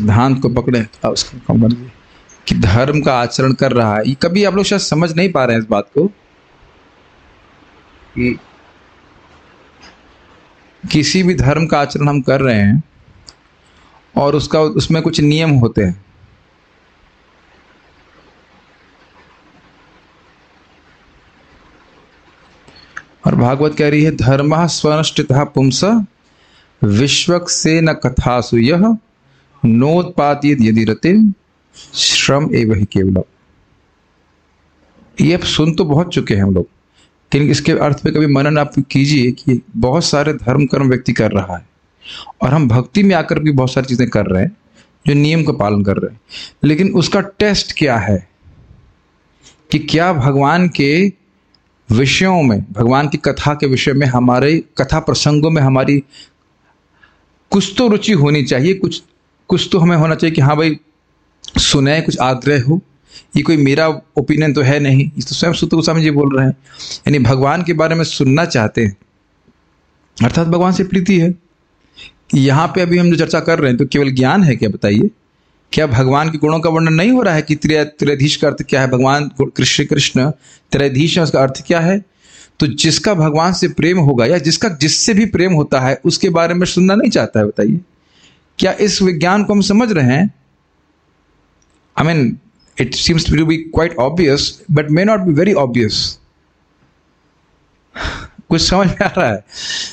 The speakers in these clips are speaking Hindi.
सिद्धांत को पकड़े उसको कम कर दिए कि धर्म का आचरण कर रहा है। कभी आप लोग शायद समझ नहीं पा रहे हैं इस बात को कि किसी भी धर्म का आचरण हम कर रहे हैं और उसमें कुछ नियम होते हैं। और भागवत कह रही है धर्मः स्वनुष्ठितः पुंस विश्वक से न कथासु यह नोत्पादयेत् यदि रतिं श्रम एव हि केवलम्। ये आप सुन तो बहुत चुके हैं हम लोग, लेकिन इसके अर्थ पे कभी मनन आप कीजिए कि बहुत सारे धर्म कर्म व्यक्ति कर रहा है और हम भक्ति में आकर भी बहुत सारी चीजें कर रहे हैं जो नियम का पालन कर रहे हैं, लेकिन उसका टेस्ट क्या है कि क्या भगवान के विषयों में, भगवान की कथा के विषय में, हमारे कथा प्रसंगों में हमारी कुछ तो रुचि होनी चाहिए, कुछ तो हमें होना चाहिए कि हाँ भाई सुने, कुछ आग्रह हो। ये कोई मेरा ओपिनियन तो है नहीं, इस तो स्वयं सुत गोस्वामी जी बोल रहे हैं। यानी भगवान के बारे में सुनना चाहते हैं, अर्थात भगवान से प्रीति है। यहाँ पे अभी हम जो चर्चा कर रहे हैं तो केवल ज्ञान है क्या, बताइए? क्या भगवान के गुणों का वर्णन नहीं हो रहा है कि त्रयाधीश का अर्थ क्या है? भगवान कृष्ण त्रयाधीश है, उसका अर्थ क्या है? तो जिसका भगवान से प्रेम होगा या जिससे भी प्रेम होता है उसके बारे में सुनना नहीं चाहता है, बताइए? क्या इस विज्ञान को हम समझ रहे हैं? I mean, it seems to be quite obvious, but may not be very obvious. कुछ समझ में आ रहा है?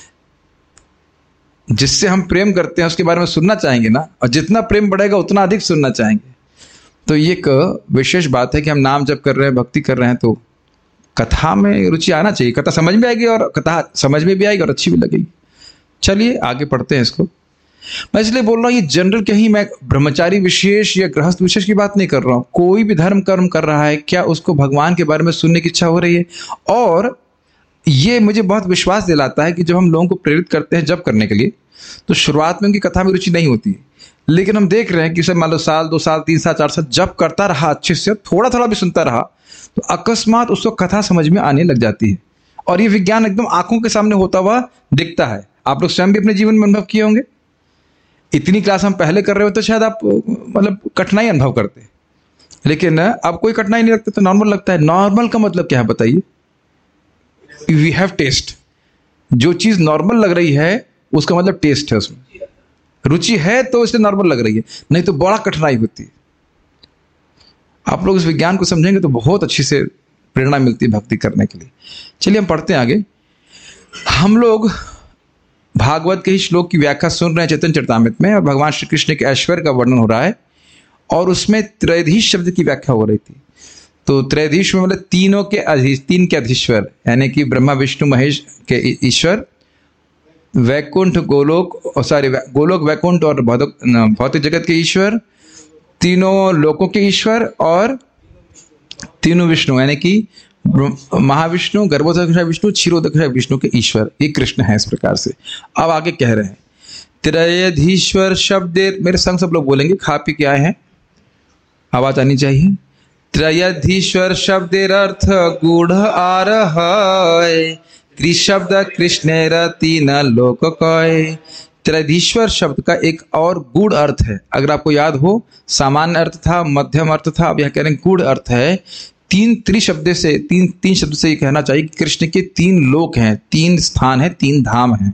जिससे हम प्रेम करते हैं उसके बारे में सुनना चाहेंगे ना, और जितना प्रेम बढ़ेगा उतना अधिक सुनना चाहेंगे। तो ये एक विशेष बात है कि हम नाम जप कर रहे हैं, भक्ति कर रहे हैं, तो कथा में रुचि आना चाहिए। कथा समझ में आएगी और कथा समझ में भी आएगी और अच्छी भी लगेगी। चलिए आगे पढ़ते हैं इसको। मैं इसलिए बोल रहा हूँ ये जनरल, कहीं मैं ब्रह्मचारी विशेष या गृहस्थ विशेष की बात नहीं कर रहा हूँ। कोई भी धर्म कर्म कर रहा है, क्या उसको भगवान के बारे में सुनने की इच्छा हो रही है? और ये मुझे बहुत विश्वास दिलाता है कि जब हम लोगों को प्रेरित करते हैं जब करने के लिए, तो शुरुआत में उनकी कथा में रुचि नहीं होती है, लेकिन हम देख रहे हैं कि मान लो साल 2 साल 3 साल 4 साल जब करता रहा, अच्छे से थोड़ा थोड़ा भी सुनता रहा, तो अकस्मात उसको कथा समझ में आने लग जाती है। और ये विज्ञान एकदम आंखों के सामने होता हुआ दिखता है। आप लोग स्वयं भी अपने जीवन में अनुभव किए होंगे। इतनी क्लास हम पहले कर रहे हो तो शायद आप मतलब कठिनाई अनुभव करते, लेकिन अब कोई कठिनाई नहीं लगता, तो नॉर्मल लगता है। नॉर्मल का मतलब क्या है बताइए? We have test. जो चीज नॉर्मल लग रही है उसका मतलब टेस्ट है, उसमें रुचि है, तो इसलिए नॉर्मल लग रही है, नहीं तो बड़ा कठिनाई होती है। आप लोग इस विज्ञान को समझेंगे तो बहुत अच्छी से प्रेरणा मिलती है भक्ति करने के लिए। चलिए हम पढ़ते हैं आगे। हम लोग भागवत के ही श्लोक की व्याख्या सुन रहे हैं चैतन्य चरितामृत में, और भगवान श्री कृष्ण के ऐश्वर्य का वर्णन हो रहा है, और उसमें त्रयाधीश शब्द की व्याख्या हो रही थी। तो त्रयाधीश में मतलब तीन के अधीश्वर, यानी कि ब्रह्मा विष्णु महेश के ईश्वर, वैकुंठ गोलोक वैकुंठ और भौतिक जगत के ईश्वर, तीनों लोकों के ईश्वर, और तीनों विष्णु, यानी कि महाविष्णु, गर्भोदक विष्णु, क्षीरोदक विष्णु के ईश्वर, ये कृष्ण है। इस प्रकार से अब आगे कह रहे हैं त्रयाधीश्वर शब्द, मेरे संग सब लोग बोलेंगे, खा पी के आए हैं, आवाज आनी चाहिए। त्रयाधीश्वर शब्देर अर्थ गूढ़ आरह, त्रिशब्द कृष्णेर तीन लोक कय। त्रयाधीश्वर शब्द का एक और गूढ़ अर्थ है। अगर आपको याद हो, सामान्य अर्थ था, मध्यम अर्थ था, अब यह कह रहे हैं गूढ़ अर्थ है। तीन शब्द से ये कहना चाहिए कि कृष्ण के 3 लोक हैं, 3 स्थान है, 3 धाम हैं।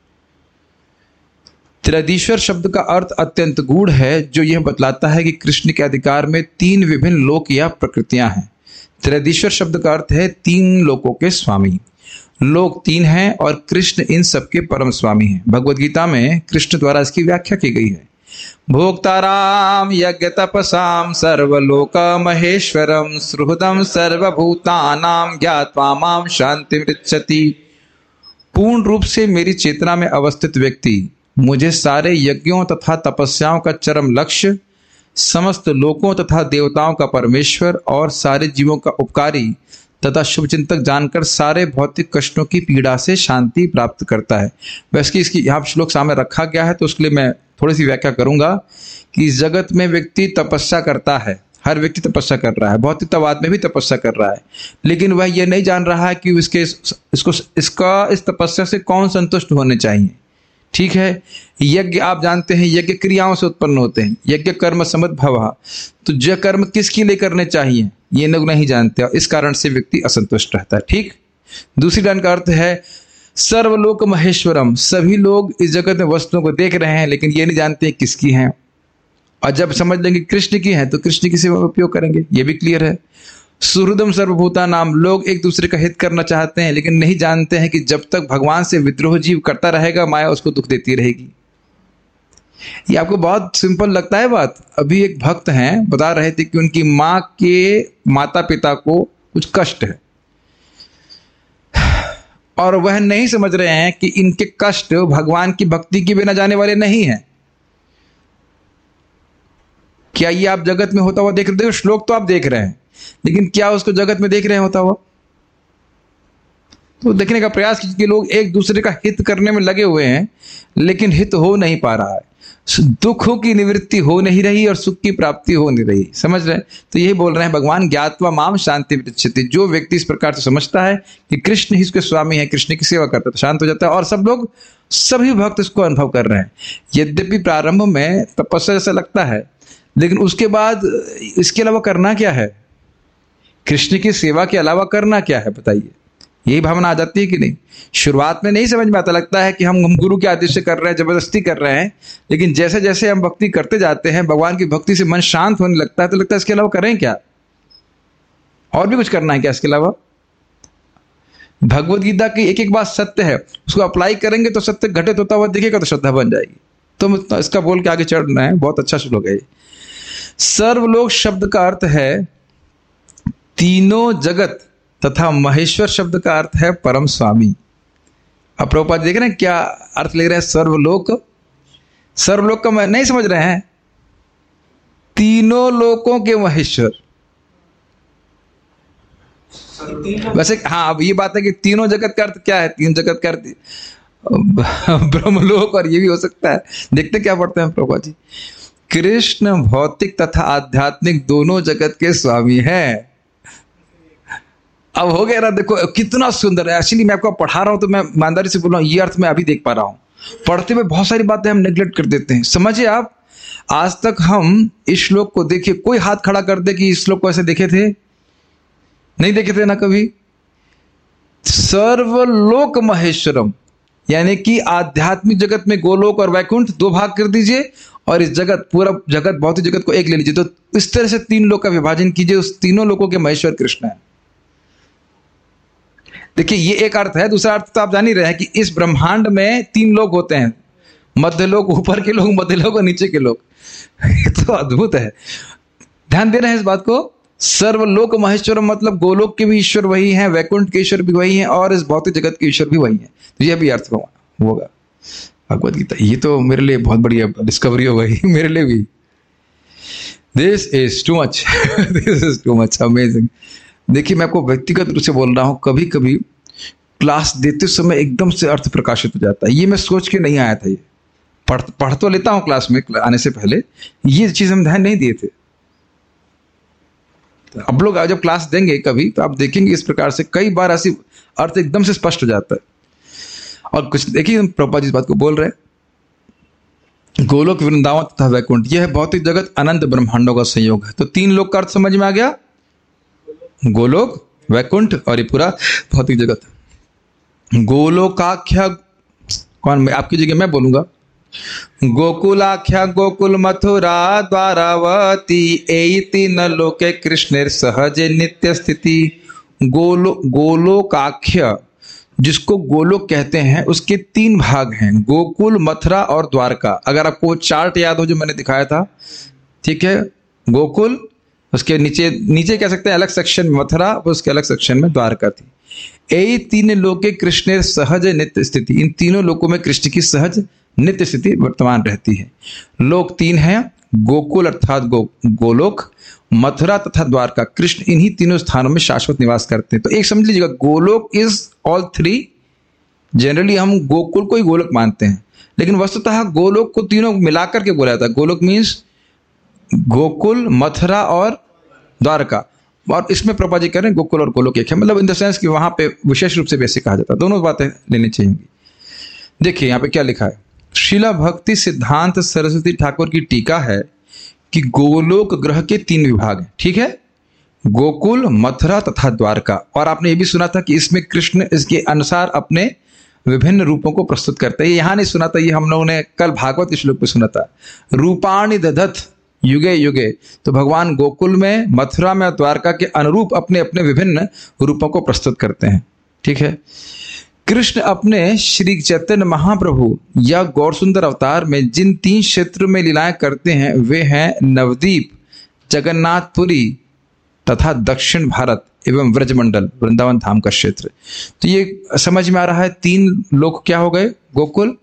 त्रयाधीश्वर शब्द का अर्थ अत्यंत गूढ़ है, जो यह बतलाता है कि कृष्ण के अधिकार में 3 विभिन्न लोक या प्रकृतियां हैं। त्रयाधीश्वर शब्द का अर्थ है 3 लोकों के स्वामी। लोक 3 हैं और कृष्ण इन सबके परम स्वामी हैं। भगवद गीता में कृष्ण द्वारा इसकी व्याख्या की गई है। भोक्ताराम यज्ञ तपसाम सर्वलोक महेश्वरम सुहृदम सर्वभूतानां ज्ञात्वा माम शांति मृच्छति। पूर्ण रूप से मेरी चेतना में अवस्थित व्यक्ति मुझे सारे यज्ञों तथा तपस्याओं का चरम लक्ष्य, समस्त लोकों तथा देवताओं का परमेश्वर और सारे जीवों का उपकारी तथा शुभचिंतक जानकर सारे भौतिक कष्टों की पीड़ा से शांति प्राप्त करता है। वैसे इसकी यहाँ श्लोक सामने रखा गया है, तो उसके लिए मैं थोड़ी सी व्याख्या करूंगा कि इस जगत में व्यक्ति तपस्या करता है, हर व्यक्ति तपस्या कर रहा है, भौतिकतावाद में भी तपस्या कर रहा है, लेकिन वह यह नहीं जान रहा है कि इस तपस्या से कौन संतुष्ट होने चाहिए। ठीक है। यज्ञ आप जानते हैं यज्ञ क्रियाओं से उत्पन्न होते हैं, यज्ञ कर्म समुद्भवः, तो जो कर्म किसके लिए करने चाहिए ये लोग नहीं जानते और इस कारण से व्यक्ति असंतुष्ट रहता है। ठीक। दूसरी लाइन का अर्थ है सर्वलोक महेश्वरम, सभी लोग इस जगत में वस्तुओं को देख रहे हैं लेकिन ये नहीं जानते किसकी हैं, और जब समझ लेंगे कृष्ण की है तो कृष्ण की सेवा में उपयोग करेंगे, ये भी क्लियर है। सुहृदम सर्वभूता नाम, लोग एक दूसरे का हित करना चाहते हैं लेकिन नहीं जानते हैं कि जब तक भगवान से विद्रोह जीव करता रहेगा माया उसको दुख देती रहेगी। ये आपको बहुत सिंपल लगता है बात। अभी एक भक्त हैं बता रहे थे कि उनकी माँ के माता पिता को कुछ कष्ट है और वह नहीं समझ रहे हैं कि इनके कष्ट भगवान की भक्ति के बिना जाने वाले नहीं हैं। क्या ये आप जगत में होता हुआ देख रहे हो? श्लोक तो आप देख रहे हैं लेकिन क्या उसको जगत में देख रहे हैं होता हुआ? तो देखने का प्रयास कीजिए कि लोग एक दूसरे का हित करने में लगे हुए हैं लेकिन हित हो नहीं पा रहा है, दुखों की निवृत्ति हो नहीं रही और सुख की प्राप्ति हो नहीं रही। समझ रहे हैं? तो यही बोल रहे हैं भगवान ज्ञात्वा माम शांति विरच्यते, जो व्यक्ति इस प्रकार से समझता है कि कृष्ण ही उसके स्वामी है, कृष्ण की सेवा करता है तो शांत हो जाता है। और सब लोग, सभी भक्त इसको अनुभव कर रहे हैं। यद्यपि प्रारंभ में तपस्या जैसा लगता है लेकिन उसके बाद इसके अलावा करना क्या है? कृष्ण की सेवा के अलावा करना क्या है बताइए? यही भावना आ जाती है कि नहीं? शुरुआत में नहीं समझ में आता, लगता है कि हम गुरु के आदेश से कर रहे हैं, जबरदस्ती कर रहे हैं, लेकिन जैसे जैसे हम भक्ति करते जाते हैं भगवान की भक्ति से मन शांत होने लगता है तो लगता है इसके अलावा करें क्या, और भी कुछ करना है क्या इसके अलावा? भगवद गीता की एक एक बात सत्य है, उसको अप्लाई करेंगे तो सत्य घटित होता हुआ दिखेगा तो श्रद्धा बन जाएगी। तो इसका बोल के आगे चढ़ना है, बहुत अच्छा श्लोक है। सर्वलोक शब्द का अर्थ है तीनों जगत तथा महेश्वर शब्द का अर्थ है परम स्वामी। अब प्रभुपाद देख रहे हैं क्या अर्थ ले रहे हैं सर्वलोक? सर्वलोक का नहीं समझ रहे हैं? तीनों लोकों के महेश्वर। वैसे हाँ, अब ये बात है कि तीनों जगत का अर्थ क्या है? तीन जगत का अर्थ ब्रह्मलोक, और ये भी हो सकता है। देखते क्या पढ़ते हैं प्रभुपाद जी। कृष्ण भौतिक तथा आध्यात्मिक दोनों जगत के स्वामी हैं। अब हो गया ना, देखो कितना सुंदर है। एक्चुअली मैं आपको पढ़ा रहा हूं तो मैं ईमानदारी से बोल रहा हूं, ये अर्थ मैं अभी देख पा रहा हूं। पढ़ते हुए बहुत सारी बातें हम नेग्लेक्ट कर देते हैं। समझिए आप, आज तक हम इस श्लोक को देखिए, कोई हाथ खड़ा कर दे कि इस श्लोक को ऐसे देखे थे? नहीं देखे थे ना कभी। सर्वलोक महेश्वरम, यानी कि आध्यात्मिक जगत में गोलोक और वैकुंठ दो भाग कर दीजिए और इस जगत, पूरा जगत, भौतिक जगत को एक ले लीजिए। तो इस तरह से तीन लोक का विभाजन कीजिए, उस तीनों लोकों के महेश्वर कृष्ण है। देखिए ये एक अर्थ है। दूसरा अर्थ तो आप जान ही रहे हैं कि इस ब्रह्मांड में तीन लोग होते हैं, मध्य लोक, ऊपर के लोग, मध्य लोक और नीचे के लोग। ये तो अद्भुत है। ध्यान दे रहे हैं इस बात को। सर्वलोक महेश्वर मतलब गोलोक के भी ईश्वर वही हैं, वैकुंठ के ईश्वर भी वही हैं और इस भौतिक जगत के ईश्वर भी वही हैं। तो यह भी अर्थ होगा भगवद गीता। ये तो मेरे लिए बहुत बड़ी डिस्कवरी हो गई, मेरे लिए भी। This is too much, this is too much amazing. देखिए मैं आपको व्यक्तिगत रूप से बोल रहा हूं, कभी कभी क्लास देते समय एकदम से अर्थ प्रकाशित हो जाता है। ये मैं सोच के नहीं आया था, ये पढ़ तो लेता हूं क्लास में आने से पहले, ये चीज हम ध्यान नहीं दिए थे। अब लोग जब क्लास देंगे कभी तो आप देखेंगे इस प्रकार से कई बार ऐसी अर्थ एकदम से स्पष्ट हो जाता है। और कुछ देखिए हम प्रभुपाद जी इस बात को बोल रहे हैं, गोलोक, वृंदावन तथा वैकुंठ, यह है भौतिक जगत अनंत ब्रह्मांडों का संयोग है। तो तीन लोक का अर्थ समझ में आ गया, गोलोक, वैकुंठ और ये पूरा भौतिक जगत। गोलोकाख्या कौन, आपकी जगह मैं बोलूंगा। गोकुलाख्या गोकुल मथुरा द्वारावती एई तीन लोके कृष्णेर सहज नित्य स्थिति। गोलोकाख्य, जिसको गोलोक कहते हैं, उसके तीन भाग हैं, गोकुल, मथुरा और द्वारका। अगर आपको चार्ट याद हो जो मैंने दिखाया था, ठीक है, गोकुल, उसके नीचे कह सकते हैं अलग सेक्शन में मथुरा, उसके अलग सेक्शन में द्वारका थी। यही तीन लोके कृष्ण सहज नित्य स्थिति, इन तीनों लोकों में कृष्ण की सहज नित्य स्थिति वर्तमान रहती है। लोक तीन हैं, गोकुल अर्थात गोलोक, मथुरा तथा द्वारका। कृष्ण इन्हीं तीनों स्थानों में शाश्वत निवास करते हैं। तो एक समझ लीजिएगा, Goloka is all three. Generally हम गोकुल को ही गोलोक मानते हैं, लेकिन वस्तुतः गोलोक को तीनों मिलाकर के बोला जाता है। गोलोक मीन्स गोकुल, मथुरा और द्वारका। और इसमें प्रभुपाद जी कह रहे हैं गोकुल और गोलोक एक है, मतलब इन द सेंस कि वहां पे विशेष रूप से वैसे कहा जाता है। दोनों बातें लेनी चाहिए। देखिए यहाँ पे क्या लिखा है, श्रीला भक्ति सिद्धांत सरस्वती ठाकुर की टीका है कि गोलोक ग्रह के 3 विभाग हैं, ठीक है, गोकुल, मथुरा तथा द्वारका। और आपने ये भी सुना था कि इसमें कृष्ण इसके अनुसार अपने विभिन्न रूपों को प्रस्तुत करते हैं। यहां नहीं सुना था, ये हम लोगों ने कल भागवत के श्लोक में सुना था, रूपाणि दधत युगे युगे। तो भगवान गोकुल में, मथुरा में और द्वारका के अनुरूप अपने अपने विभिन्न रूपों को प्रस्तुत करते हैं, ठीक है। कृष्ण अपने श्री चैतन्य महाप्रभु या गौर सुंदर अवतार में जिन 3 क्षेत्रों में लीलाएं करते हैं वे हैं नवद्वीप, जगन्नाथपुरी तथा दक्षिण भारत एवं व्रजमंडल, वृंदावन धाम का क्षेत्र। तो ये समझ में आ रहा है 3 लोक क्या हो गए, गोकुल,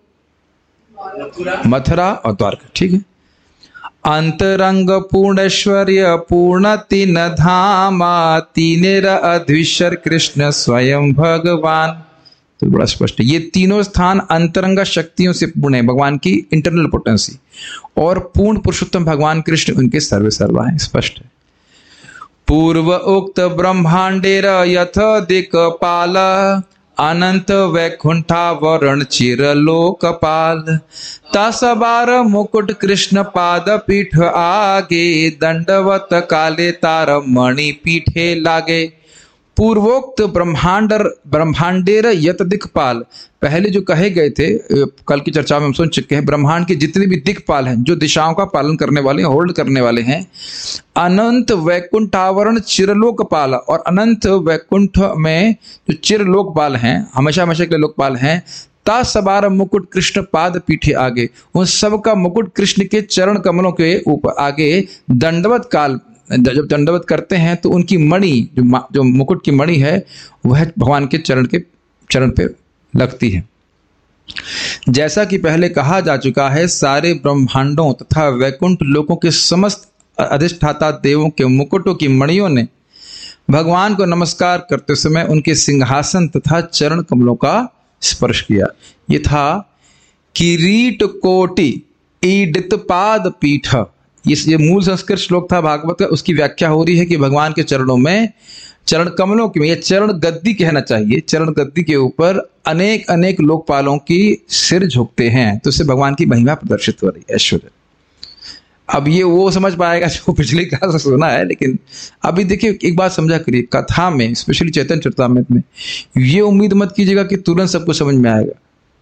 मथुरा और द्वारका, ठीक है। अंतरंग पूर्णेश्वर्य पूर्ण 3 धामा, 3 अधीश्वर कृष्ण स्वयं भगवान। तो बड़ा स्पष्ट है, ये तीनों स्थान अंतरंग शक्तियों से पूर्ण है, भगवान की इंटरनल पोटेंसी, और पूर्ण पुरुषोत्तम भगवान कृष्ण उनके सर्वे सर्वा है, स्पष्ट है। पूर्व उक्त ब्रह्मांडेर यथ दिक्पाल, अनंत वैकुंठावरण चिर लोकपाल, 10 मुकुट कृष्ण पाद पीठ आगे, दंडवत काले तार मणि पीठे लागे। पूर्वोक्त ब्रह्मांडेर यत दिक्पाल, पहले जो कहे गए थे कल की चर्चा में हम सुन चुके हैं, ब्रह्मांड के जितने भी दिक्पाल हैं, जो दिशाओं का पालन करने वाले, होल्ड करने वाले हैं। अनंत वैकुंठावरण चिरलोकपाल, और अनंत वैकुंठ में जो चिरलोकपाल हैं, हमेशा हमेशा के लोकपाल हैं। 10 मुकुट कृष्ण पाद पीठे आगे, उन सबका मुकुट कृष्ण के चरण कमलों के ऊपर आगे दंडवत काल, जब दंडवत करते हैं तो उनकी मणि, जो मुकुट की मणि है, वह भगवान के चरण पे लगती है। जैसा कि पहले कहा जा चुका है, सारे ब्रह्मांडों तथा वैकुंठ लोकों के समस्त अधिष्ठाता देवों के मुकुटों की मणियों ने भगवान को नमस्कार करते समय उनके सिंहासन तथा चरण कमलों का स्पर्श किया। ये था किरीट कोटि ईडित पाद पीठ। ये मूल संस्कृत श्लोक था भागवत का, उसकी व्याख्या हो रही है कि भगवान के चरणों में, चरण कमलों की, ये चरण गद्दी कहना चाहिए, चरण गद्दी के ऊपर अनेक अनेक लोकपालों की सिर झुकते हैं, तो इससे भगवान की महिमा प्रदर्शित हो रही है, ऐश्वर्य। अब ये वो समझ पाएगा जो पिछली क्लास से सुना है, लेकिन अभी देखिए एक बात समझा करिए, कथा में, स्पेशली चैतन्य चरितामृत में, ये उम्मीद मत कीजिएगा कि तुरंत सबको समझ में आएगा।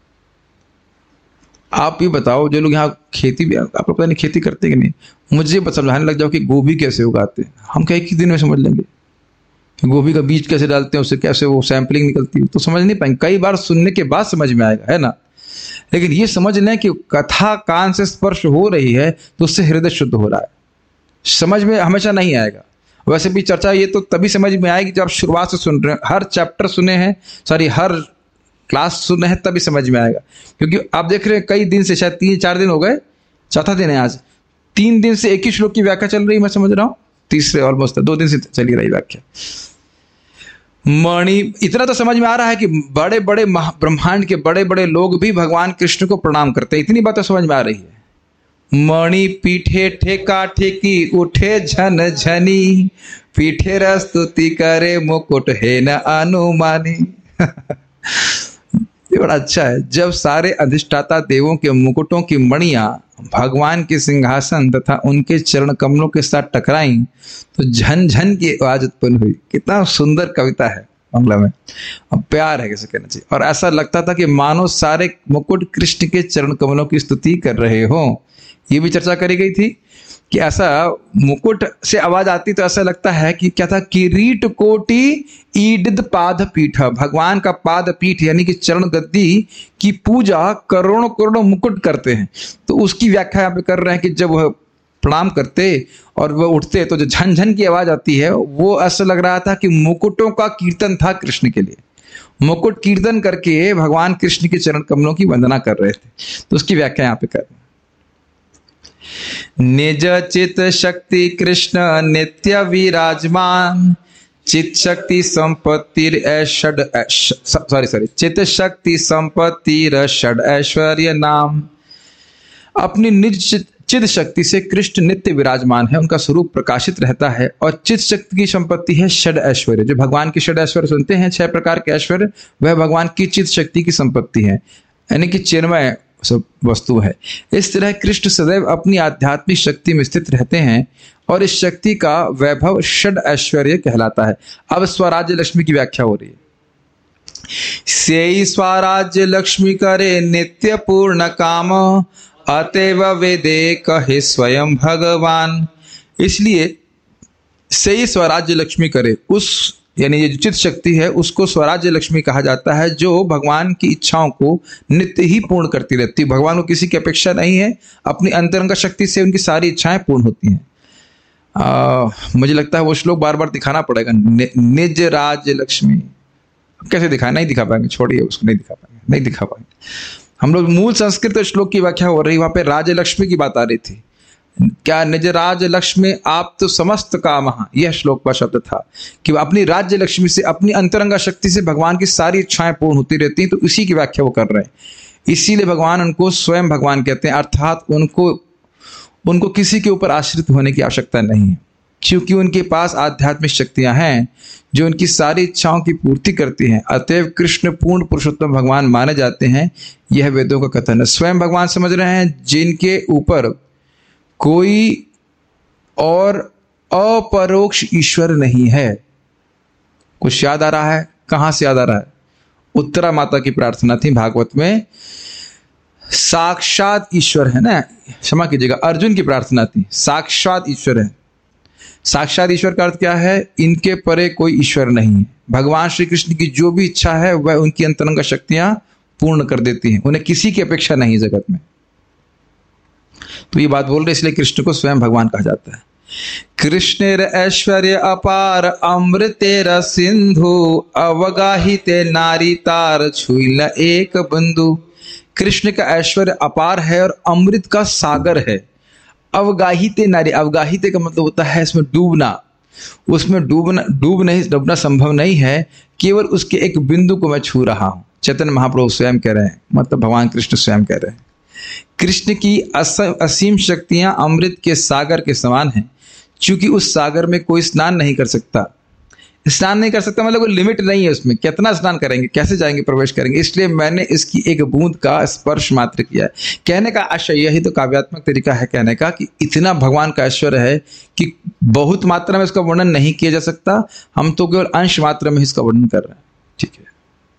आप ये बताओ, जो लोग यहाँ खेती भी, आप लोग पता नहीं खेती करते कि नहीं, मुझे समझाने लग जाओ कि गोभी कैसे उगाते हैं, हम क्या 1 दिन में समझ लेंगे कि गोभी का बीज कैसे डालते हैं, उससे कैसे वो सैंपलिंग निकलती है, तो समझ नहीं पाएंगे। कई बार सुनने के बाद समझ में आएगा, है ना। लेकिन ये समझ लें कि कथा कान से स्पर्श हो रही है तो उससे हृदय शुद्ध हो रहा है। समझ में हमेशा नहीं आएगा। वैसे भी चर्चा ये तो तभी समझ में आएगी जब आप शुरुआत से सुन रहे हैं, हर चैप्टर सुने हैं, हर क्लास सुने हैं, तभी समझ में आएगा। क्योंकि आप देख रहे हैं कई दिन से, शायद 3-4 दिन हो गए, 4था दिन है आज, 3 दिन से एक ही श्लोक की व्याख्या चल रही है, मैं समझ रहा हूँ, तीसरे ऑलमोस्ट 2 दिन से चली रही व्याख्या। मणि, इतना तो समझ में आ रहा है कि बड़े बड़े ब्रह्मांड के बड़े बड़े लोग भी भगवान कृष्ण को प्रणाम करते हैं, इतनी बात तो समझ में आ रही है। मणि पीठे ठेका ठेकी उठे झन झनी, पीठे स्तुति करे मुकुट है न अनुमानी। ये बड़ा अच्छा है। जब सारे अधिष्ठाता देवों के मुकुटों की मणियां भगवान के सिंहासन तथा उनके चरण कमलों के साथ टकराई तो झन झन की आवाज उत्पन्न हुई। कितना सुंदर कविता है बांग्ला में, अब प्यार है कैसे कहना चाहिए। और ऐसा लगता था कि मानो सारे मुकुट कृष्ण के चरण कमलों की स्तुति कर रहे हो। ये भी चर्चा करी गई थी कि ऐसा मुकुट से आवाज आती तो ऐसा लगता है कि क्या था, किरीट कोटि ईडिद पाद पीठ, भगवान का पाद पीठ यानी कि चरण गद्दी की पूजा करोड़ों करोड़ों मुकुट करते हैं। तो उसकी व्याख्या यहाँ पे कर रहे हैं कि जब वह प्रणाम करते और वह उठते तो जो झनझन की आवाज आती है, वो ऐसा लग रहा था कि मुकुटों का कीर्तन था कृष्ण के लिए। मुकुट कीर्तन करके भगवान कृष्ण के चरण कमलों की वंदना कर रहे थे। तो उसकी व्याख्या यहाँ पे कर रहे हैं। निज चित शक्ति कृष्ण नित्य विराजमान, चित शक्ति संपत्ति चित शक्ति संपत्ति षड ऐश्वर्य नाम। अपनी निज चित शक्ति से कृष्ण नित्य विराजमान है, उनका स्वरूप प्रकाशित रहता है। और चित शक्ति की संपत्ति है षड ऐश्वर्य। जो भगवान की षड ऐश्वर्य सुनते हैं, 6 प्रकार के ऐश्वर्य, वह भगवान की चित शक्ति की संपत्ति है। यानी कि चिन्मय, सब वस्तु है। इस तरह कृष्ण सदैव अपनी आध्यात्मिक शक्ति में स्थित रहते हैं और इस शक्ति का वैभव षड ऐश्वर्य कहलाता है। अब स्वराज्य लक्ष्मी की व्याख्या हो रही है। से स्वराज्य लक्ष्मी करे नित्य पूर्ण काम, अतएव वेदे कहे स्वयं भगवान। इसलिए से ही स्वराज्य लक्ष्मी करे, उस यानी ये जो चित्त शक्ति है उसको स्वराज्य लक्ष्मी कहा जाता है, जो भगवान की इच्छाओं को नित्य ही पूर्ण करती रहती है। भगवान को किसी की अपेक्षा नहीं है, अपनी अंतरंग शक्ति से उनकी सारी इच्छाएं पूर्ण होती हैं। मुझे लगता है वो श्लोक बार बार दिखाना पड़ेगा, निज राज्य लक्ष्मी। कैसे दिखाए, नहीं दिखा पाएंगे, छोड़िए उसको, नहीं दिखा पाएंगे। हम लोग मूल संस्कृत श्लोक की व्याख्या हो रही, वहां पे राज्य लक्ष्मी की बात आ रही थी। क्या निज राज्य लक्ष्मी आप तो समस्त काम, यह श्लोक का शब्द था कि अपनी राज्य लक्ष्मी से, अपनी अंतरंगा शक्ति से भगवान की सारी इच्छाएं पूर्ण होती रहती हैं। तो इसी की व्याख्या वो कर रहे हैं। इसीलिए भगवान उनको स्वयं भगवान कहते हैं, अर्थात उनको किसी के ऊपर आश्रित होने की आवश्यकता नहीं है, क्योंकि उनके पास आध्यात्मिक शक्तियां हैं जो उनकी सारी इच्छाओं की पूर्ति करती हैं। अतएव कृष्ण पूर्ण पुरुषोत्तम भगवान माने जाते हैं। यह वेदों का कथन है। स्वयं भगवान समझ रहे हैं, जिनके ऊपर कोई और अपरोक्ष ईश्वर नहीं है। कुछ याद आ रहा है? कहां से याद आ रहा है? उत्तरा माता की प्रार्थना थी भागवत में, साक्षात ईश्वर है ना, क्षमा कीजिएगा, अर्जुन की प्रार्थना थी, साक्षात ईश्वर है। साक्षात ईश्वर का अर्थ क्या है? इनके परे कोई ईश्वर नहीं है। भगवान श्री कृष्ण की जो भी इच्छा है वह उनकी अंतरंग शक्तियां पूर्ण कर देती हैं, उन्हें किसी की अपेक्षा नहीं जगत में। तो ये बात बोल रहे, इसलिए कृष्ण को स्वयं भगवान कहा जाता है। कृष्णेर ऐश्वर्य अपार अमृतेर सिंधु, अवगाहिते नारी तार छुइल एक बंधु। कृष्ण का ऐश्वर्य अपार है और अमृत का सागर है। अवगाहिते नारी, अवगाहिते का मतलब होता है इसमें डूबना। उसमें डूबना संभव नहीं है, केवल उसके एक बिंदु को मैं छू रहा हूं। चैतन्य महाप्रभु स्वयं कह रहे हैं, मतलब भगवान कृष्ण स्वयं कह रहे हैं। कृष्ण की असीम शक्तियां अमृत के सागर के समान हैं। चूंकि उस सागर में कोई स्नान नहीं कर सकता, मतलब कोई लिमिट नहीं है उसमें, कितना स्नान करेंगे, कैसे जाएंगे, प्रवेश करेंगे। इसलिए मैंने इसकी एक बूंद का स्पर्श मात्र किया है। कहने का आशय यही तो काव्यात्मक तरीका है कहने का कि इतना भगवान का ऐश्वर्य है कि बहुत मात्रा में इसका वर्णन नहीं किया जा सकता। हम तो केवल अंश मात्रा में इसका वर्णन कर रहे हैं। ठीक है।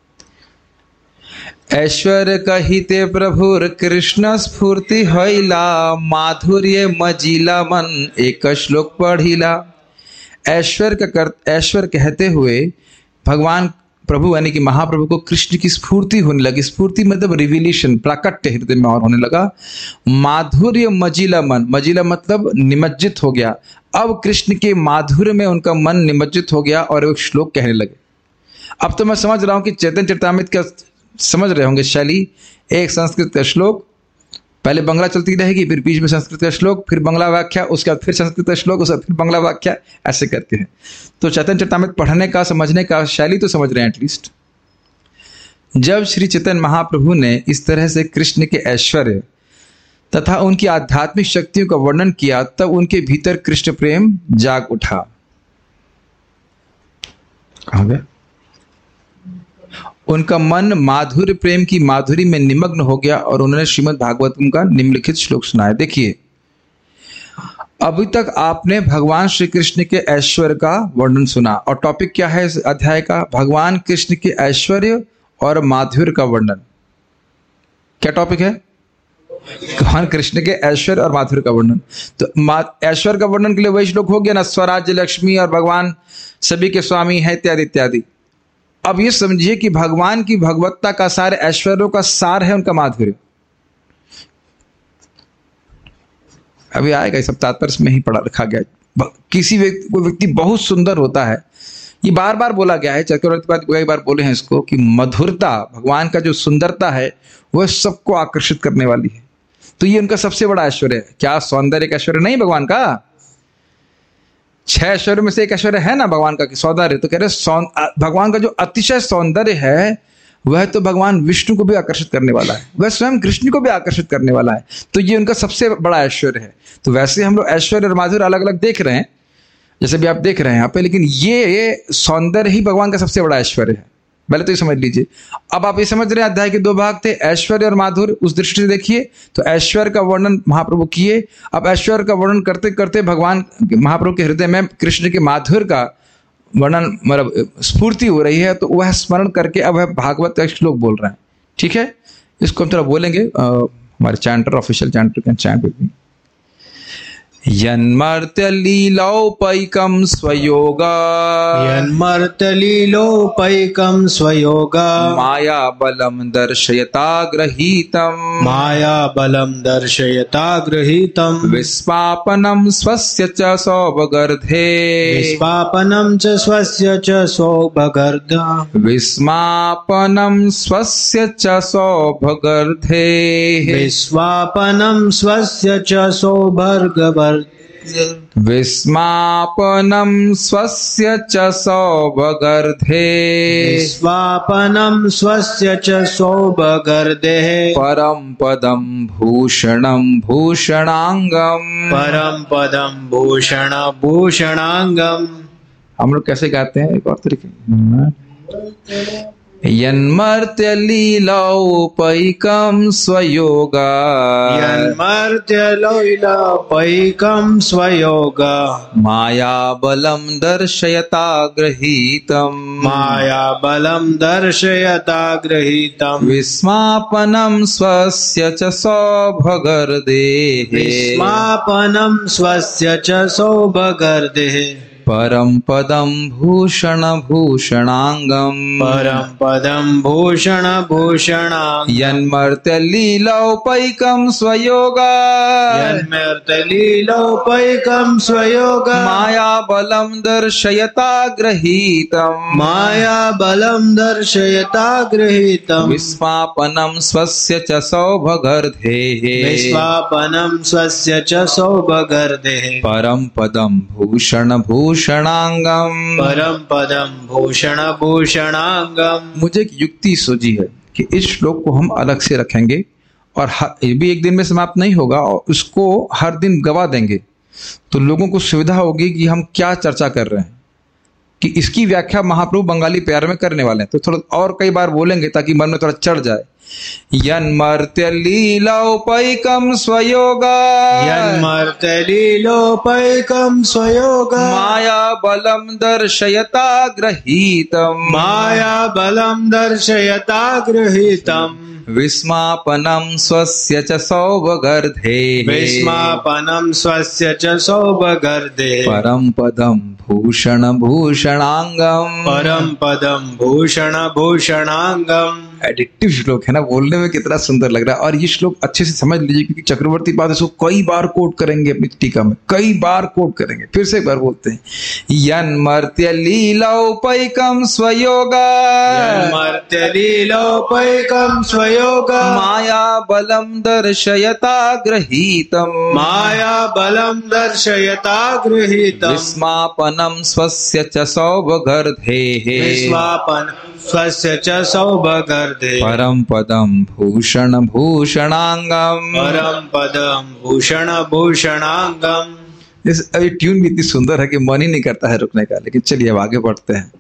ऐश्वर्य कहिते प्रभुर कृष्ण स्फूर्ति होइला, माधुर्य मजीला मन एक श्लोक पढ़िला। ऐश्वर्य कहते हुए भगवान प्रभु यानी कि महाप्रभु को कृष्ण की स्फूर्ति होने लगी। स्फूर्ति मतलब रिविलेशन, प्राकट्य हृदय में और होने लगा। माधुर्य मजीला मन, मजीला मतलब निमज्जित हो गया। अब कृष्ण के माधुर्य में उनका मन निमज्जित हो गया और एक श्लोक कहने लगे। अब तो मैं समझ रहा हूं कि चैतन्य चरितामृत का समझ रहे होंगे शैली, एक संस्कृत का श्लोक, पहले बंगला चलती रहेगी, फिर बीच में संस्कृत का श्लोक, फिर बंगला व्याख्या, उसके बाद फिर संस्कृत का श्लोक, उसके बाद फिर बंगला व्याख्या, ऐसे करते हैं। तो चैतन्य चरितामृत पढ़ने का, समझने का शैली तो समझ रहे हैं एटलीस्ट। जब श्री चैतन्य महाप्रभु ने इस तरह से कृष्ण के ऐश्वर्य तथा उनकी आध्यात्मिक शक्तियों का वर्णन किया, तब उनके भीतर कृष्ण प्रेम जाग उठा। कहां गए? उनका मन माधुर्य प्रेम की माधुरी में निमग्न हो गया और उन्होंने श्रीमद् भागवतम का निम्नलिखित श्लोक सुनाया। देखिए, अभी तक आपने भगवान श्री कृष्ण के ऐश्वर्य का वर्णन सुना, और टॉपिक क्या है इस अध्याय का? भगवान कृष्ण के ऐश्वर्य और माधुर्य का वर्णन। क्या टॉपिक है? भगवान कृष्ण के ऐश्वर्य और माधुर्य का वर्णन। तो ऐश्वर्य का वर्णन के लिए वही श्लोक हो गया ना, स्वराज्य लक्ष्मी और भगवान सभी के स्वामी है इत्यादि इत्यादि। अब ये समझिए कि भगवान की भगवत्ता का सार, ऐश्वर्यों का सार है उनका माधुर्य। अभी आएगा, इस सब तात्पर्य में ही पढ़ा रखा गया। किसी व्यक्ति बहुत सुंदर होता है, ये बार बार बोला गया है, चक्रवर्ती कई बार बोले हैं इसको कि मधुरता, भगवान का जो सुंदरता है वह सबको आकर्षित करने वाली है। तो ये उनका सबसे बड़ा ऐश्वर्य है। क्या सौंदर्य का ऐश्वर्य नहीं भगवान का? 6 ऐश्वर्य में से एक ऐश्वर्य है ना भगवान का कि सौंदर्य। तो कह रहे भगवान का जो अतिशय सौंदर्य है वह तो भगवान विष्णु को भी आकर्षित करने वाला है, वह स्वयं कृष्ण को भी आकर्षित करने वाला है। तो ये उनका सबसे बड़ा ऐश्वर्य है। तो वैसे हम लोग ऐश्वर्य और माधुर्य अलग अलग देख रहे हैं, जैसे भी आप देख रहे हैं यहाँ पे, लेकिन ये सौंदर्य ही भगवान का सबसे बड़ा ऐश्वर्य है। पहले तो ये समझ लीजिए। अब आप ये समझ रहे हैं अध्याय के 2 भाग थे, ऐश्वर्य और माधुर्य। उस दृष्टि से देखिए तो ऐश्वर्य का वर्णन महाप्रभु किए। अब ऐश्वर्य का वर्णन करते करते भगवान महाप्रभु के हृदय में कृष्ण के माधुर्य का वर्णन मतलब स्फूर्ति हो रही है, तो वह स्मरण करके अब वह भागवत का श्लोक बोल रहे हैं। ठीक है, इसको हम थोड़ा बोलेंगे, हमारे chanter official chanter can chant with me. यन्मर्त्यलीलोपैकं स्वयोगा, यन्मर्त्यलीलोपैकं स्वयोगा, मायाबलं दर्शयता गृहीतं, मायाबलं दर्शयता गृहीतं, विस्मापनं स्वस्य च सौभगर्धे, विस्मापनं च स्वस्य च सौभगर्ध, विस्मापनं स्वस्य च सौभगर्धे, विस्मापनं स्वस्य च सौभगर्धे, विस्मापनं स्वस्य च सौभगर्धे, विस्मापनं स्वस्य च सौभगर्धेः, परम पदं भूषणं भूषणांगम, परम पदं भूषण भूषणांगम। हम लोग कैसे गाते हैं एक और तरीके, यन्मर्त्यलीलोपैकं स्वयोगा, यन्मर्त्यलीलोपैकं स्वयोगा, मायाबलं दर्शयता गृहीतं, मायाबलं दर्शयता गृहीतं, विस्मापनं स्वस्य च सौभगर्धेः, विस्मापनं स्वस्य च सौभगर्धेः, परम पदं भूषण भूषणांगम, परम पदं भूषण भूषणांगम, यन्मर्त्यलीलोपैकं स्वयोगा, यन्मर्त्यलीलोपैकं स्वयोगा, मायाबलं दर्शयता गृहीतं, मायाबलं दर्शयता गृहीतं, विस्मापनं स्वस्य च सौभगर्धेः, विस्मापनं स्वस्य च सौभगर्धेः, परम पदं भूषण भूषणांगम, परम पदं भूषण भूषणांगम। मुझे एक युक्ति सूझी है कि इस श्लोक को हम अलग से रखेंगे और ये भी एक दिन में समाप्त नहीं होगा और उसको हर दिन गवा देंगे, तो लोगों को सुविधा होगी कि हम क्या चर्चा कर रहे हैं, कि इसकी व्याख्या महाप्रभु बंगाली प्यार में करने वाले हैं। तो थोड़ा और कई बार बोलेंगे ताकि मन में थोड़ा चढ़ जाए। यन्मर्त्यलीलोपैकं स्वयोगा, यन्मर्त्यलीलोपैकं स्वयोगा, मायाबलं दर्शयता गृहीतं, मायाबलं दर्शयता गृहीतं, विस्मापनं स्वस्य च सौभगर्धेः, विस्मापनं स्वस्य च सौभगर्धेः, परम पदं भूषण भूषणांगम, परम पदं भूषण भूषणांगम। एडिक्टिव श्लोक है ना, बोलने में कितना सुंदर लग रहा है। और ये श्लोक अच्छे से समझ लीजिए क्योंकि चक्रवर्ती पाद इसको कई बार कोट करेंगे अपनी टीका में, कई बार कोट करेंगे। फिर से एक बार बोलते हैं, यन्मर्त्यलीलोपैकं स्वयोगा, यन्मर्त्यलीलोपैकं स्वयोगा, मायाबलं दर्शयता गृहीतं, मायाबलं दर्शयता गृहीतं, विस्मापनं स्वस्य च सौभगर्धेः, विस्मापनं स्वस्य च सौभगर्धेः, परम पदं भूषण भूषणांगम, परम पदं भूषण भूषणांगम। इस ट्यून भी इतनी सुंदर है कि मन ही नहीं करता है रुकने का। लेकिन चलिए अब आगे बढ़ते हैं।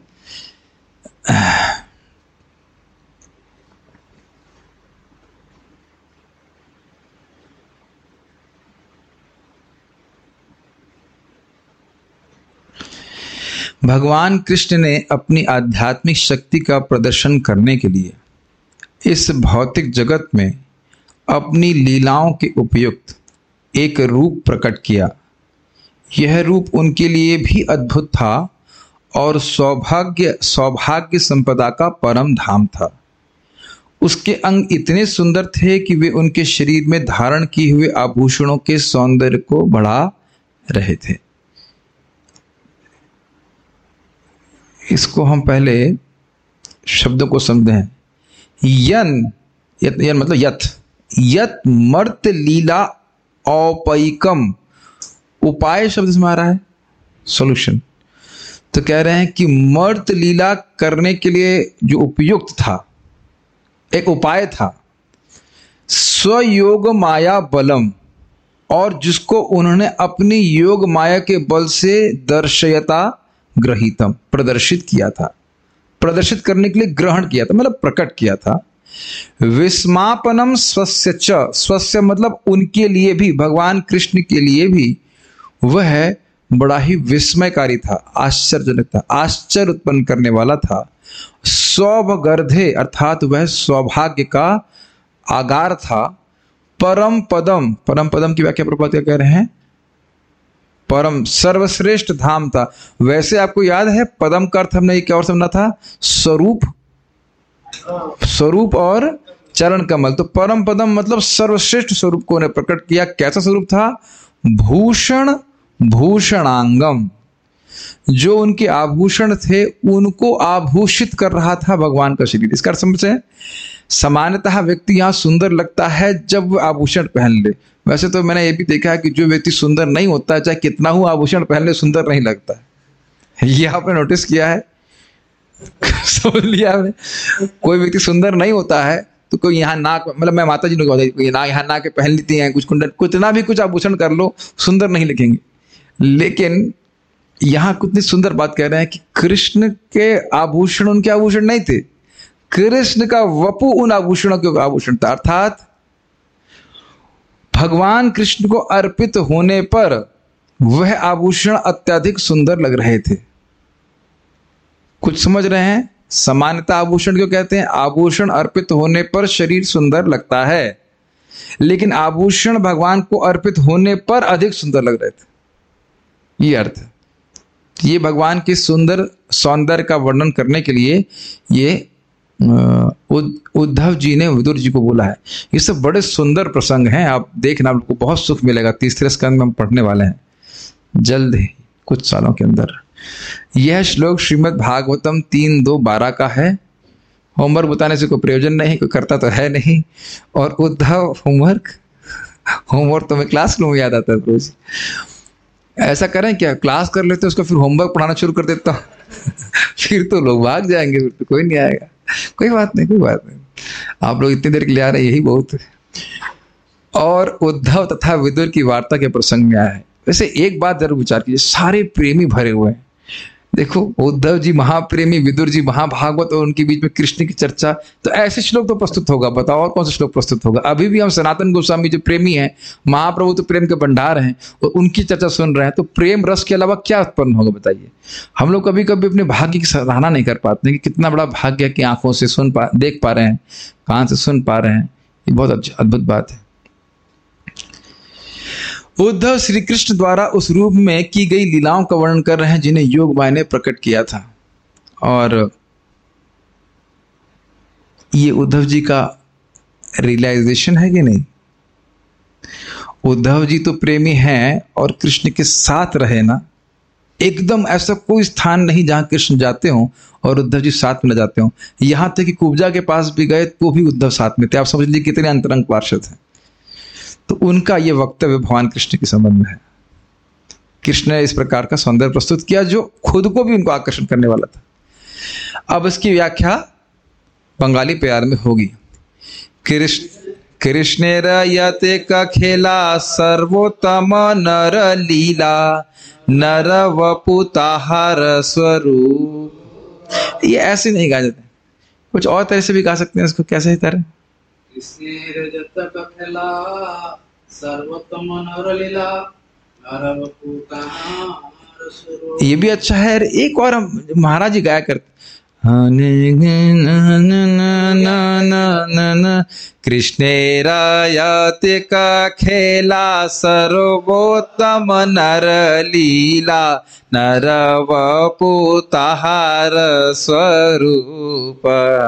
भगवान कृष्ण ने अपनी आध्यात्मिक शक्ति का प्रदर्शन करने के लिए इस भौतिक जगत में अपनी लीलाओं के उपयुक्त एक रूप प्रकट किया। यह रूप उनके लिए भी अद्भुत था और सौभाग्य संपदा का परम धाम था। उसके अंग इतने सुंदर थे कि वे उनके शरीर में धारण किए हुए आभूषणों के सौंदर्य को बढ़ा रहे थे। इसको हम पहले शब्दों को समझें। यन मतलब यत मर्त लीला औपैकम, उपाय शब्द इसमें आ रहा है, सॉल्यूशन। तो कह रहे हैं कि मर्त लीला करने के लिए जो उपयुक्त था, एक उपाय था, स्वयोग माया बलम, और जिसको उन्होंने अपनी योग माया के बल से दर्शयता ग्रहीतम, प्रदर्शित किया था। प्रदर्शित करने के लिए ग्रहण किया था, मतलब प्रकट किया था। विस्मापनम स्वस्य च, स्वस्य मतलब उनके लिए भी, भगवान कृष्ण के लिए भी वह बड़ा ही विस्मयकारी था, आश्चर्यजनक था, आश्चर्य उत्पन्न करने वाला था। सौभगर्धे अर्थात वह सौभाग्य का आगार था। परम पदम, परम पदम की व्याख्या प्रभुपाद क्या कह रहे हैं? परम सर्वश्रेष्ठ धाम था। वैसे आपको याद है पदम का अर्थ हमने क्या और समझा था? स्वरूप, स्वरूप और चरण कमल। तो परम पदम मतलब सर्वश्रेष्ठ स्वरूप को उन्हें प्रकट किया। कैसा स्वरूप था? भूषण भूषणांगम, जो उनके आभूषण थे उनको आभूषित कर रहा था भगवान का शरीर। इसका अर्थ समझे, सामान्यतः व्यक्ति यहां सुंदर लगता है जब वह आभूषण पहन ले। वैसे तो मैंने ये भी देखा है कि जो व्यक्ति सुंदर नहीं होता है, चाहे कितना हो आभूषण पहन ले, सुंदर नहीं लगता है। ये आपने नोटिस किया है? समझ लिया आपने? कोई व्यक्ति सुंदर नहीं होता है तो कोई यहाँ नाक, मतलब मैं माता जी ने यहाँ नाक पहन लेती हैं, कुछ कुंडल, कितना भी कुछ आभूषण कर लो, सुंदर नहीं लिखेंगे। लेकिन यहां कितनी सुंदर बात कह रहे हैं कि कृष्ण के आभूषण उनके आभूषण नहीं थे, कृष्ण का वपु उन आभूषणों के आभूषण था। अर्थात भगवान कृष्ण को अर्पित होने पर वह आभूषण अत्यधिक सुंदर लग रहे थे। कुछ समझ रहे हैं? सामान्यतः आभूषण क्यों कहते हैं? आभूषण अर्पित होने पर शरीर सुंदर लगता है, लेकिन आभूषण भगवान को अर्पित होने पर अधिक सुंदर लग रहे थे, ये अर्थ है। ये भगवान के सुंदर सौंदर्य का वर्णन करने के लिए ये उद्धव जी ने विदुर जी को बोला है। ये सब बड़े सुंदर प्रसंग हैं, आप देखना, आपको बहुत सुख मिलेगा। तीसरे स्कंद में हम पढ़ने वाले हैं जल्द ही, कुछ सालों के अंदर। यह श्लोक श्रीमद् भागवतम 3:2-12 का है। होमवर्क बताने से कोई प्रयोजन नहीं, कोई करता तो है नहीं। और उद्धव होमवर्क तो मैं क्लासरूम में याद आता है रोज। ऐसा करें क्या, क्लास कर लेते उसको, फिर होमवर्क पढ़ाना शुरू कर देता हूँ फिर तो लोग भाग जाएंगे, फिर तो कोई नहीं आएगा। कोई बात नहीं, कोई बात नहीं, आप लोग इतनी देर के लिए आ रहे हैं, यही बहुत है। और उद्धव तथा विदुर की वार्ता के प्रसंग में आया है। वैसे एक बात जरूर विचार कीजिए, सारे प्रेमी भरे हुए हैं। देखो, उद्धव जी महाप्रेमी, विदुर जी महाभागवत, और उनके बीच में कृष्ण की चर्चा, तो ऐसे श्लोक तो प्रस्तुत होगा। बताओ और कौन सा श्लोक प्रस्तुत होगा? अभी भी हम सनातन गोस्वामी जो प्रेमी हैं, महाप्रभु तो प्रेम के भंडार हैं, और उनकी चर्चा सुन रहे हैं, तो प्रेम रस के अलावा क्या उत्पन्न होगा बताइए? हम लोग कभी कभी अपने भाग्य की सराहना नहीं कर पाते कि कितना बड़ा भाग्य है कि आंखों से देख पा रहे हैं, कान से सुन पा रहे हैं। ये बहुत अद्भुत बात है। उद्धव श्री कृष्ण द्वारा उस रूप में की गई लीलाओं का वर्णन कर रहे हैं जिन्हें योग माया ने प्रकट किया था। और ये उद्धव जी का रियलाइजेशन है कि नहीं? उद्धव जी तो प्रेमी हैं और कृष्ण के साथ रहे ना, एकदम ऐसा कोई स्थान नहीं जहां कृष्ण जाते हो और उद्धव जी साथ में न जाते हो। यहां तक कि कुब्जा के पास भी गए तो भी उद्धव साथ में थे। आप समझ लीजिए कितने अंतरंग पार्षद हैं। तो उनका यह वक्तव्य भगवान कृष्ण के संबंध में है। कृष्ण ने इस प्रकार का सौंदर्य प्रस्तुत किया जो खुद को भी उनको आकर्षण करने वाला था। अब इसकी व्याख्या बंगाली प्यार में होगी। कृष्णेर यते का खेला सर्वोत्तम नर लीला, नर वपु ताहार स्वरूप। ये ऐसे नहीं गा जाते, कुछ और तरह से भी गा सकते हैं इसको। कैसे तरह? ये भी अच्छा है। एक और हम महाराज जी गाया करते, कृष्णेरायते का खेला सर्वोत्तम नर लीला, नर वपु ताहार स्वरूप,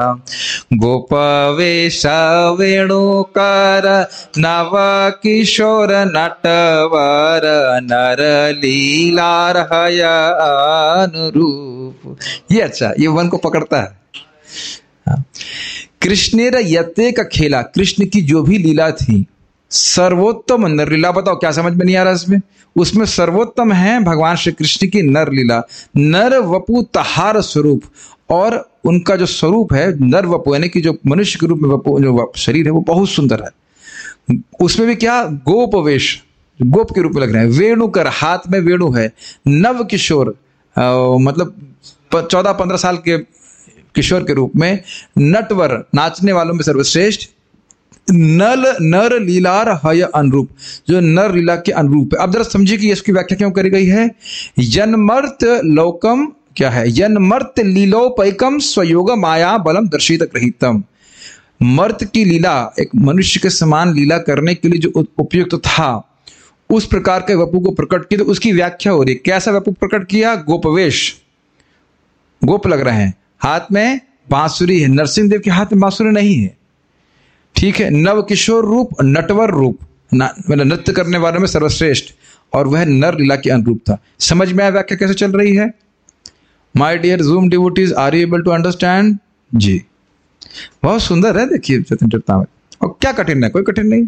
गोपवेश वेणुकर नव किशोर नटवर, नर लीलार हय अनुरूप। ये अच्छा, ये वन को पकड़ता है। कृष्णेर यते का खेला, कृष्ण की जो भी लीला थी, सर्वोत्तम नर लीला। बताओ क्या समझ में नहीं आ रहा इसमें? उसमें सर्वोत्तम है भगवान श्री कृष्ण की नर लीला, नर वपु तहार स्वरूप। और उनका जो स्वरूप है नर वपु, यानी कि जो मनुष्य के रूप में वपु जो शरीर है वो बहुत सुंदर है। उसमें भी क्या? गोप वेश, गोप के रूप में लग रहे हैं। वेणुकर, हाथ में वेणु है। नव किशोर, मतलब 14-15 साल के किशोर के रूप में, नटवर नाचने वालों में सर्वश्रेष्ठ, नर लीलार हय अनुरूप, जो नर लीला के अनुरूप है। अब जरा समझिए कि इसकी व्याख्या क्यों करी गई है। यन्मर्त लोकम क्या है, यन्मर्त लीलोपैकम स्वयोग माया बलम दर्शित गृहीतम। मर्त की लीला, एक मनुष्य के समान लीला करने के लिए जो उपयुक्त था, उस प्रकार के वपु को प्रकट किया। तो उसकी व्याख्या हो रही है, कैसा वपु प्रकट किया, गोपवेश, गोप लग रहे हैं, हाथ में बांसुरी है। नरसिंह देव के हाथ में बांसुरी नहीं है, ठीक है। नव किशोर रूप, नटवर रूप, मतलब नृत्य करने वालों में सर्वश्रेष्ठ, और वह नर लीला के अनुरूप था। समझ में आया व्याख्या कैसे चल रही है। My dear Zoom devotees, are you able to understand जी। बहुत सुंदर है, देखिए चैतन्य चरितामृत। और क्या कठिन है, कोई कठिन नहीं।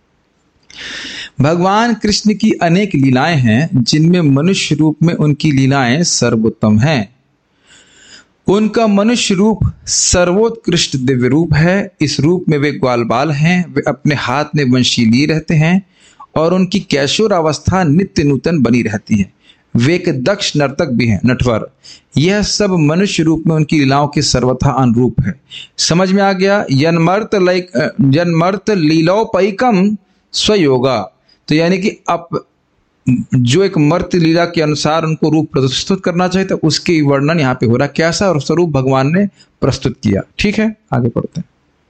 भगवान कृष्ण की अनेक लीलाएं हैं, जिनमें मनुष्य रूप में उनकी लीलाएं सर्वोत्तम हैं। उनका मनुष्य रूप सर्वोत्कृष्ट दिव्य रूप है। इस रूप में वे ग्वाल बाल हैं, वे अपने हाथ में वंशी लिए रहते हैं और उनकी कैशोर अवस्था नित्य नूतन बनी रहती है। वे एक दक्ष नर्तक भी हैं, नटवर। यह सब मनुष्य रूप में उनकी लीलाओं के सर्वथा अनुरूप है। समझ में आ गया। यन्मर्त लीलोपैकम स्वयोगा, तो यानी कि अब जो एक मर्त लीला के अनुसार उनको रूप प्रस्तुत करना चाहिए, तो उसके वर्णन यहाँ पे हो रहा, कैसा और स्वरूप भगवान ने प्रस्तुत किया। ठीक है, आगे पढ़ते हैं।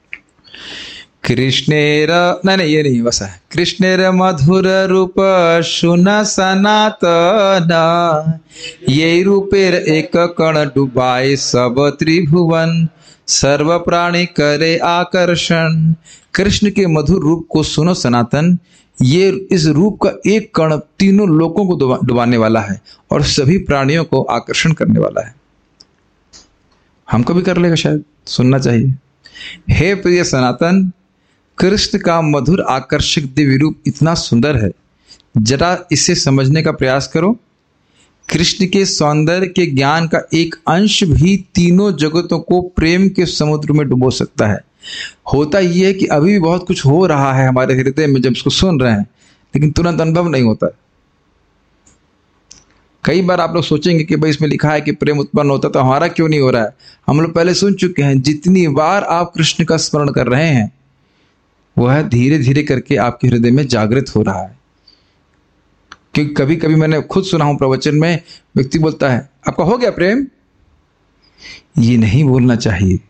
कृष्णेर, नहीं ये नहीं, बस है। कृष्णेर मधुर रूप सुन सनातन, ये रूपेर एक कण डुबाए सब त्रिभुवन, सर्व प्राणी करे आकर्षण। कृष्ण के मधुर रूप को सुनो सनातन, ये इस रूप का एक कण तीनों लोकों को डुबाने वाला है और सभी प्राणियों को आकर्षण करने वाला है। हमको भी कर लेगा शायद, सुनना चाहिए। हे प्रिय सनातन, कृष्ण का मधुर आकर्षक दिव्य रूप इतना सुंदर है, जरा इसे समझने का प्रयास करो। कृष्ण के सौंदर्य के ज्ञान का एक अंश भी तीनों जगतों को प्रेम के समुद्र में डुबो सकता है। होता यह है कि अभी भी बहुत कुछ हो रहा है हमारे हृदय में जब इसको सुन रहे हैं, लेकिन तुरंत अनुभव नहीं होता। कई बार आप लोग सोचेंगे कि भाई इसमें लिखा है कि प्रेम उत्पन्न होता, तो हमारा क्यों नहीं हो रहा है। हम लोग पहले सुन चुके हैं। जितनी बार आप कृष्ण का स्मरण कर रहे हैं, वह धीरे धीरे करके आपके हृदय में जागृत हो रहा है। क्योंकि कभी कभी मैंने खुद सुना हूं प्रवचन में, व्यक्ति बोलता है आपका हो गया प्रेम। ये नहीं बोलना चाहिए।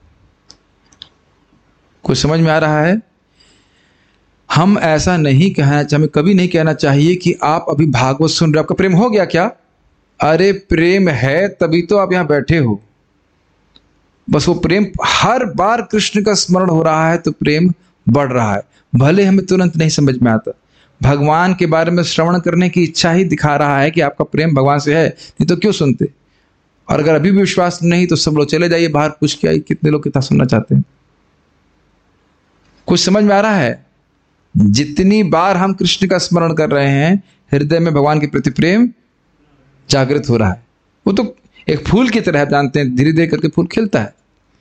कुछ समझ में आ रहा है। हम ऐसा नहीं कहना चाहिए, हमें कभी नहीं कहना चाहिए कि आप अभी भागवत सुन रहे हो, आपका प्रेम हो गया क्या। अरे प्रेम है तभी तो आप यहां बैठे हो। बस वो प्रेम, हर बार कृष्ण का स्मरण हो रहा है तो प्रेम बढ़ रहा है। भले हमें तुरंत नहीं समझ में आता, भगवान के बारे में श्रवण करने की इच्छा ही दिखा रहा है कि आपका प्रेम भगवान से है, नहीं तो क्यों सुनते। और अगर अभी भी विश्वास नहीं तो सब लोग चले जाइए बाहर, पूछ के आइए कितने लोग कितना सुनना चाहते हैं। कुछ समझ में आ रहा है। जितनी बार हम कृष्ण का स्मरण कर रहे हैं, हृदय में भगवान के प्रति प्रेम जागृत हो रहा है। वो तो एक फूल की तरह, जानते हैं, धीरे धीरे करके फूल खिलता है।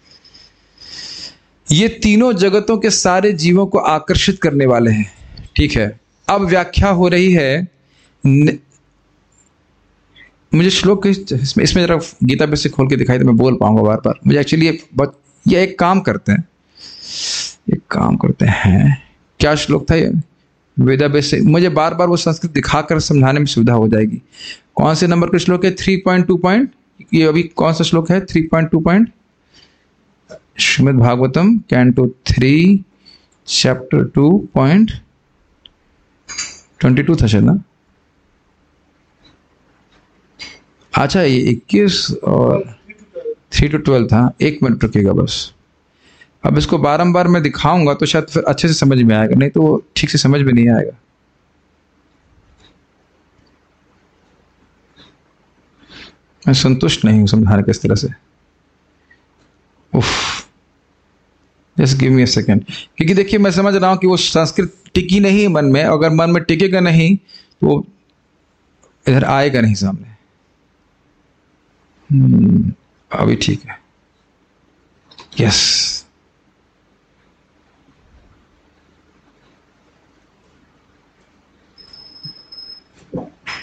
ये तीनों जगतों के सारे जीवों को आकर्षित करने वाले हैं। ठीक है, अब व्याख्या हो रही है। मुझे श्लोक इसमें जरा गीता पे से खोल के दिखाई तो मैं बोल पाऊंगा बार बार। मुझे एक्चुअली ये एक काम करते हैं, क्या श्लोक था ये, वेदा बेस से मुझे बार बार वो संस्कृत दिखाकर समझाने में सुविधा हो जाएगी। कौन से नंबर का श्लोक है, 3.2 पॉइंट, ये अभी कौन सा श्लोक है, 3.2 point, Shrimad Bhagavatam canto 3 chapter 2.22 था शायद ना। अच्छा, ये 21 और 3 to 12 था। 1 मिनट रुकेगा बस। अब इसको बारंबार मैं दिखाऊंगा तो शायद फिर अच्छे से समझ में आएगा, नहीं तो वो ठीक से समझ में नहीं आएगा। मैं संतुष्ट नहीं हूं समझाने के इस तरह से। Just give me a second. क्योंकि देखिए मैं समझ रहा हूं कि वो संस्कृत टिकी नहीं मन में, अगर मन में टिकेगा नहीं तो इधर आएगा नहीं सामने। अभी ठीक है, यस।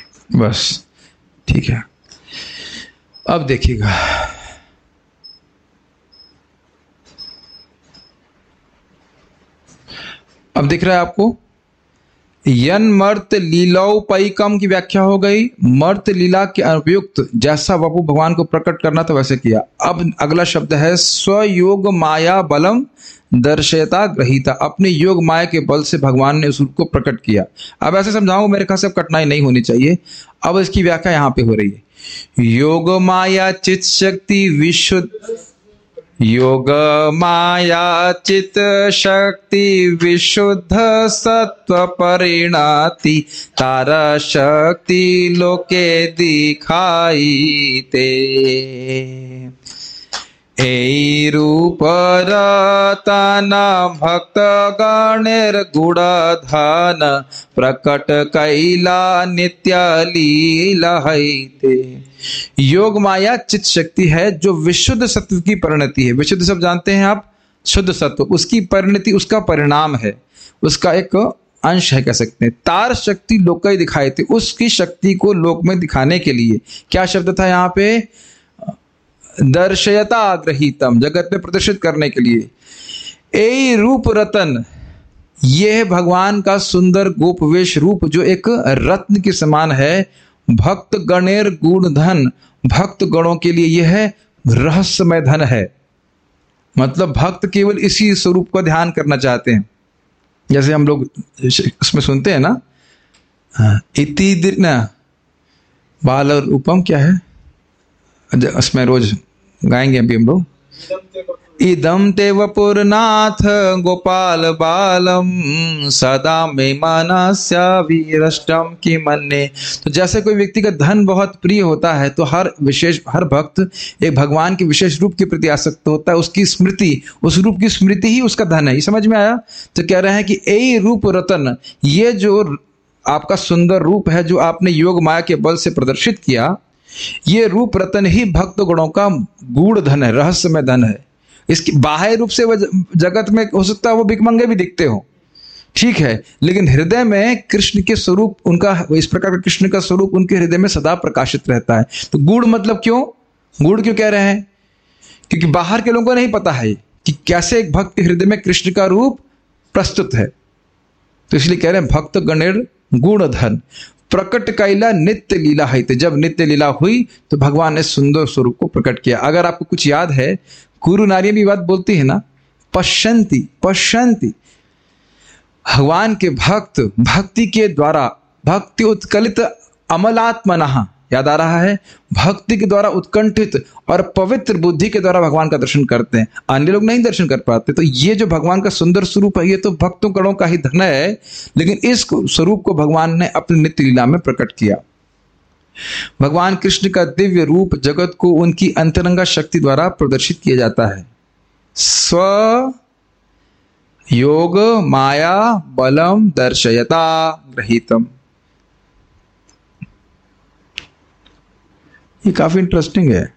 बस ठीक है। अब देखिएगा, अब दिख रहा है आपको, यन मर्त लीलोपैकम की व्याख्या हो गई, मर्त लीला के अनुपयुक्त जैसा वपु भगवान को प्रकट करना था वैसे किया। अब अगला शब्द है स्वयोग माया बलम दर्शयता ग्रहीता, अपने योग माया के बल से भगवान ने उस रूप को प्रकट किया। अब ऐसे समझाऊंगा, मेरे ख्याल से कठिनाई नहीं होनी चाहिए। अब इसकी व्याख्या यहां पे हो रही है। योग माया चित शक्ति विशुद्ध, योग माया चित शक्ति विशुद्ध सत्व परिणाति, तारा शक्ति लोके दिखाई ते, ए रूप रतन भक्त गणेर गुणधन, प्रकट कैला नित्य लीला हैते। योग माया चित शक्ति है जो विशुद्ध सत्व की परिणति है। विशुद्ध सब जानते हैं आप, शुद्ध सत्व, उसकी परिणति, उसका परिणाम है, उसका एक अंश है कह सकते हैं। तार शक्ति लोक ही दिखाए थे, उसकी शक्ति को लोक में दिखाने के लिए क्या शब्द था यहाँ पे, दर्शयता ग्रहीतम, जगत में प्रदर्शित करने के लिए। ए रूप रतन, यह भगवान का सुंदर गोपवेश रूप जो एक रत्न के समान है। भक्त गणेर गुण धन, भक्त गणों के लिए यह रहस्यमय धन है। मतलब भक्त केवल इसी स्वरूप का ध्यान करना चाहते हैं। जैसे हम लोग उसमें सुनते हैं ना, इति दिन बाल रूपम, क्या है उसमें रोज गाएंगे अभी हम लोग, इदम ते वपुरनाथ गोपाल बालम सदा में मनस्या वीरष्टम की मन्ने। तो जैसे कोई व्यक्ति का धन बहुत प्रिय होता है तो हर भक्त एक भगवान के विशेष रूप के प्रति आसक्त होता है। उसकी स्मृति, उस रूप की स्मृति ही उसका धन है। ये समझ में आया? तो कह रहे हैं कि ए रूप रतन, ये जो आपका सुंदर रूप है जो आपने योग माया के बल से प्रदर्शित किया, ये रूप रतन ही भक्त गुणों का गूढ़ धन है, रहस्यमय धन है। इसकी बाह्य रूप से जगत में हो सकता है वो भिखमंगे भी दिखते हो, ठीक है, लेकिन हृदय में कृष्ण के स्वरूप उनका, इस प्रकार का कृष्ण का स्वरूप उनके हृदय में सदा प्रकाशित रहता है। तो गूढ़ मतलब क्यों, गूढ़ क्यों कह रहे हैं? क्योंकि बाहर के लोगों को नहीं पता है कि कैसे एक भक्त के हृदय में कृष्ण का रूप प्रस्तुत है। तो इसलिए कह रहे हैं भक्त गणेर गुण धन, प्रकट कैला नित्य लीला है। जब नित्य लीला हुई तो भगवान ने सुंदर स्वरूप को प्रकट किया। अगर आपको कुछ याद है, कुरु नारियां भी बात बोलती है ना, पश्यंती पश्यंती, भगवान के भक्त भक्ति के द्वारा, भक्ति उत्कलित अमलात्मनः, याद आ रहा है, भक्ति के द्वारा उत्कंठित और पवित्र बुद्धि के द्वारा भगवान का दर्शन करते हैं। अन्य लोग नहीं दर्शन कर पाते। तो ये जो भगवान का सुंदर स्वरूप है, ये तो भक्तों गणों का ही धन है, लेकिन इस स्वरूप को भगवान ने अपनी नित्य लीला में प्रकट किया। भगवान कृष्ण का दिव्य रूप जगत को उनकी अंतरंगा शक्ति द्वारा प्रदर्शित किया जाता है। स्व योग माया बलम दर्शयता ग्रहीतम। ये काफी इंटरेस्टिंग है,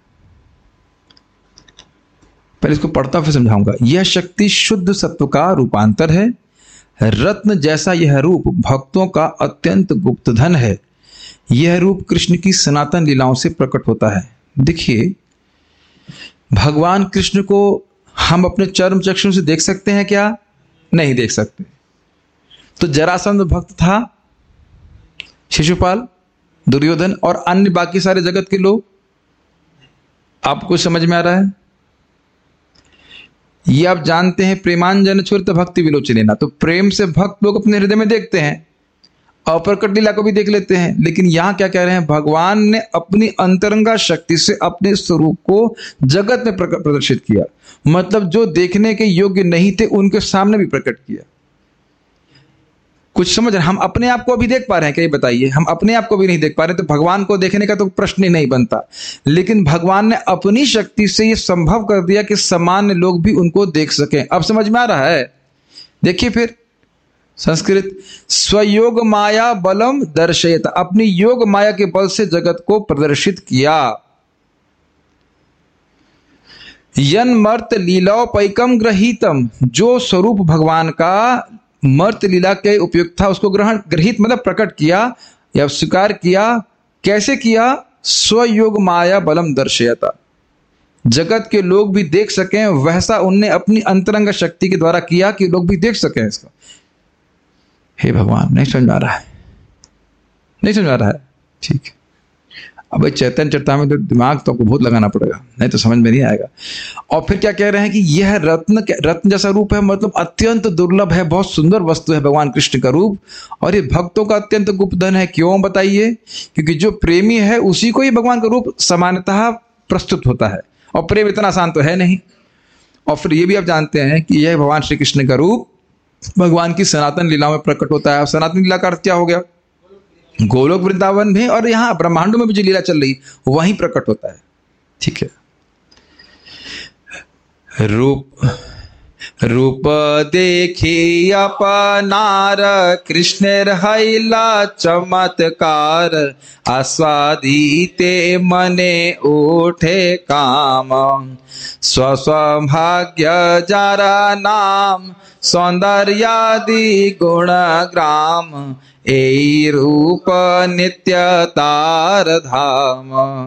पहले इसको पढ़ता फिर समझाऊंगा। यह शक्ति शुद्ध सत्व का रूपांतर है। रत्न जैसा यह रूप भक्तों का अत्यंत गुप्त धन है। यह रूप कृष्ण की सनातन लीलाओं से प्रकट होता है। देखिए, भगवान कृष्ण को हम अपने चर्म चक्षु से देख सकते हैं क्या? नहीं देख सकते। तो जरासंध भक्त था, शिशुपाल, दुर्योधन और अन्य बाकी सारे जगत के लोग, आपको समझ में आ रहा है? ये आप जानते हैं, प्रेमांजन छुरित भक्ति विलोचनेना। तो प्रेम से भक्त लोग अपने हृदय में देखते हैं, अप्रकट लीला को भी देख लेते हैं। लेकिन यहां क्या कह रहे हैं? भगवान ने अपनी अंतरंगा शक्ति से अपने स्वरूप को जगत में प्रदर्शित किया। मतलब जो देखने के योग्य नहीं थे उनके सामने भी प्रकट किया। कुछ समझ रहे? हम अपने आप को अभी देख पा रहे हैं क्या? ये बताइए, हम अपने आप को भी नहीं देख पा रहे, तो भगवान को देखने का तो प्रश्न ही नहीं बनता। लेकिन भगवान ने अपनी शक्ति से यह संभव कर दिया कि सामान्य लोग भी उनको देख सकें। अब समझ में आ रहा है? देखिए फिर संस्कृत, स्वयोग माया बलम दर्शयता, अपनी योग माया के बल से जगत को प्रदर्शित किया। यन मर्त लीलोपैकम ग्रहीतम, जो स्वरूप भगवान का मर्त लीला के उपयुक्त था उसको ग्रहित मतलब प्रकट किया या स्वीकार किया। कैसे किया? स्वयोग माया बलम दर्शयता, जगत के लोग भी देख सकें वैसा उनने अपनी अंतरंग शक्ति के द्वारा किया कि लोग भी देख सकें इसका। हे भगवान, नहीं समझ में आ रहा है, नहीं समझ में आ रहा है, ठीक है। अब चैतन्य चरितामृत तो दिमाग तो आपको बहुत लगाना पड़ेगा, नहीं तो समझ में नहीं आएगा। और फिर क्या कह रहे हैं कि यह रत्न जैसा रूप है, मतलब अत्यंत दुर्लभ है, बहुत सुंदर वस्तु है भगवान कृष्ण का रूप, और ये भक्तों का अत्यंत गुप्त धन है। क्यों बताइए? क्योंकि जो प्रेमी है उसी को ही भगवान का रूप सामान्यतः प्रस्तुत होता है, और प्रेम इतना आसान तो है नहीं। और फिर ये भी आप जानते हैं कि यह भगवान श्री कृष्ण का रूप भगवान की सनातन लीलाओं में प्रकट होता है। सनातन लीला का अर्थ क्या हो गया? गोलोक वृंदावन में और यहाँ ब्रह्मांडों में भी जो लीला चल रही वहीं प्रकट होता है, ठीक है। रूप देखी अपनार कृष्णेर हैला चमत्कार, आस्वादिते मने उठे काम, स्वभाग्य जारा नाम सौंदर्यादि गुण ग्राम, एई रूप नित्य तार धाम।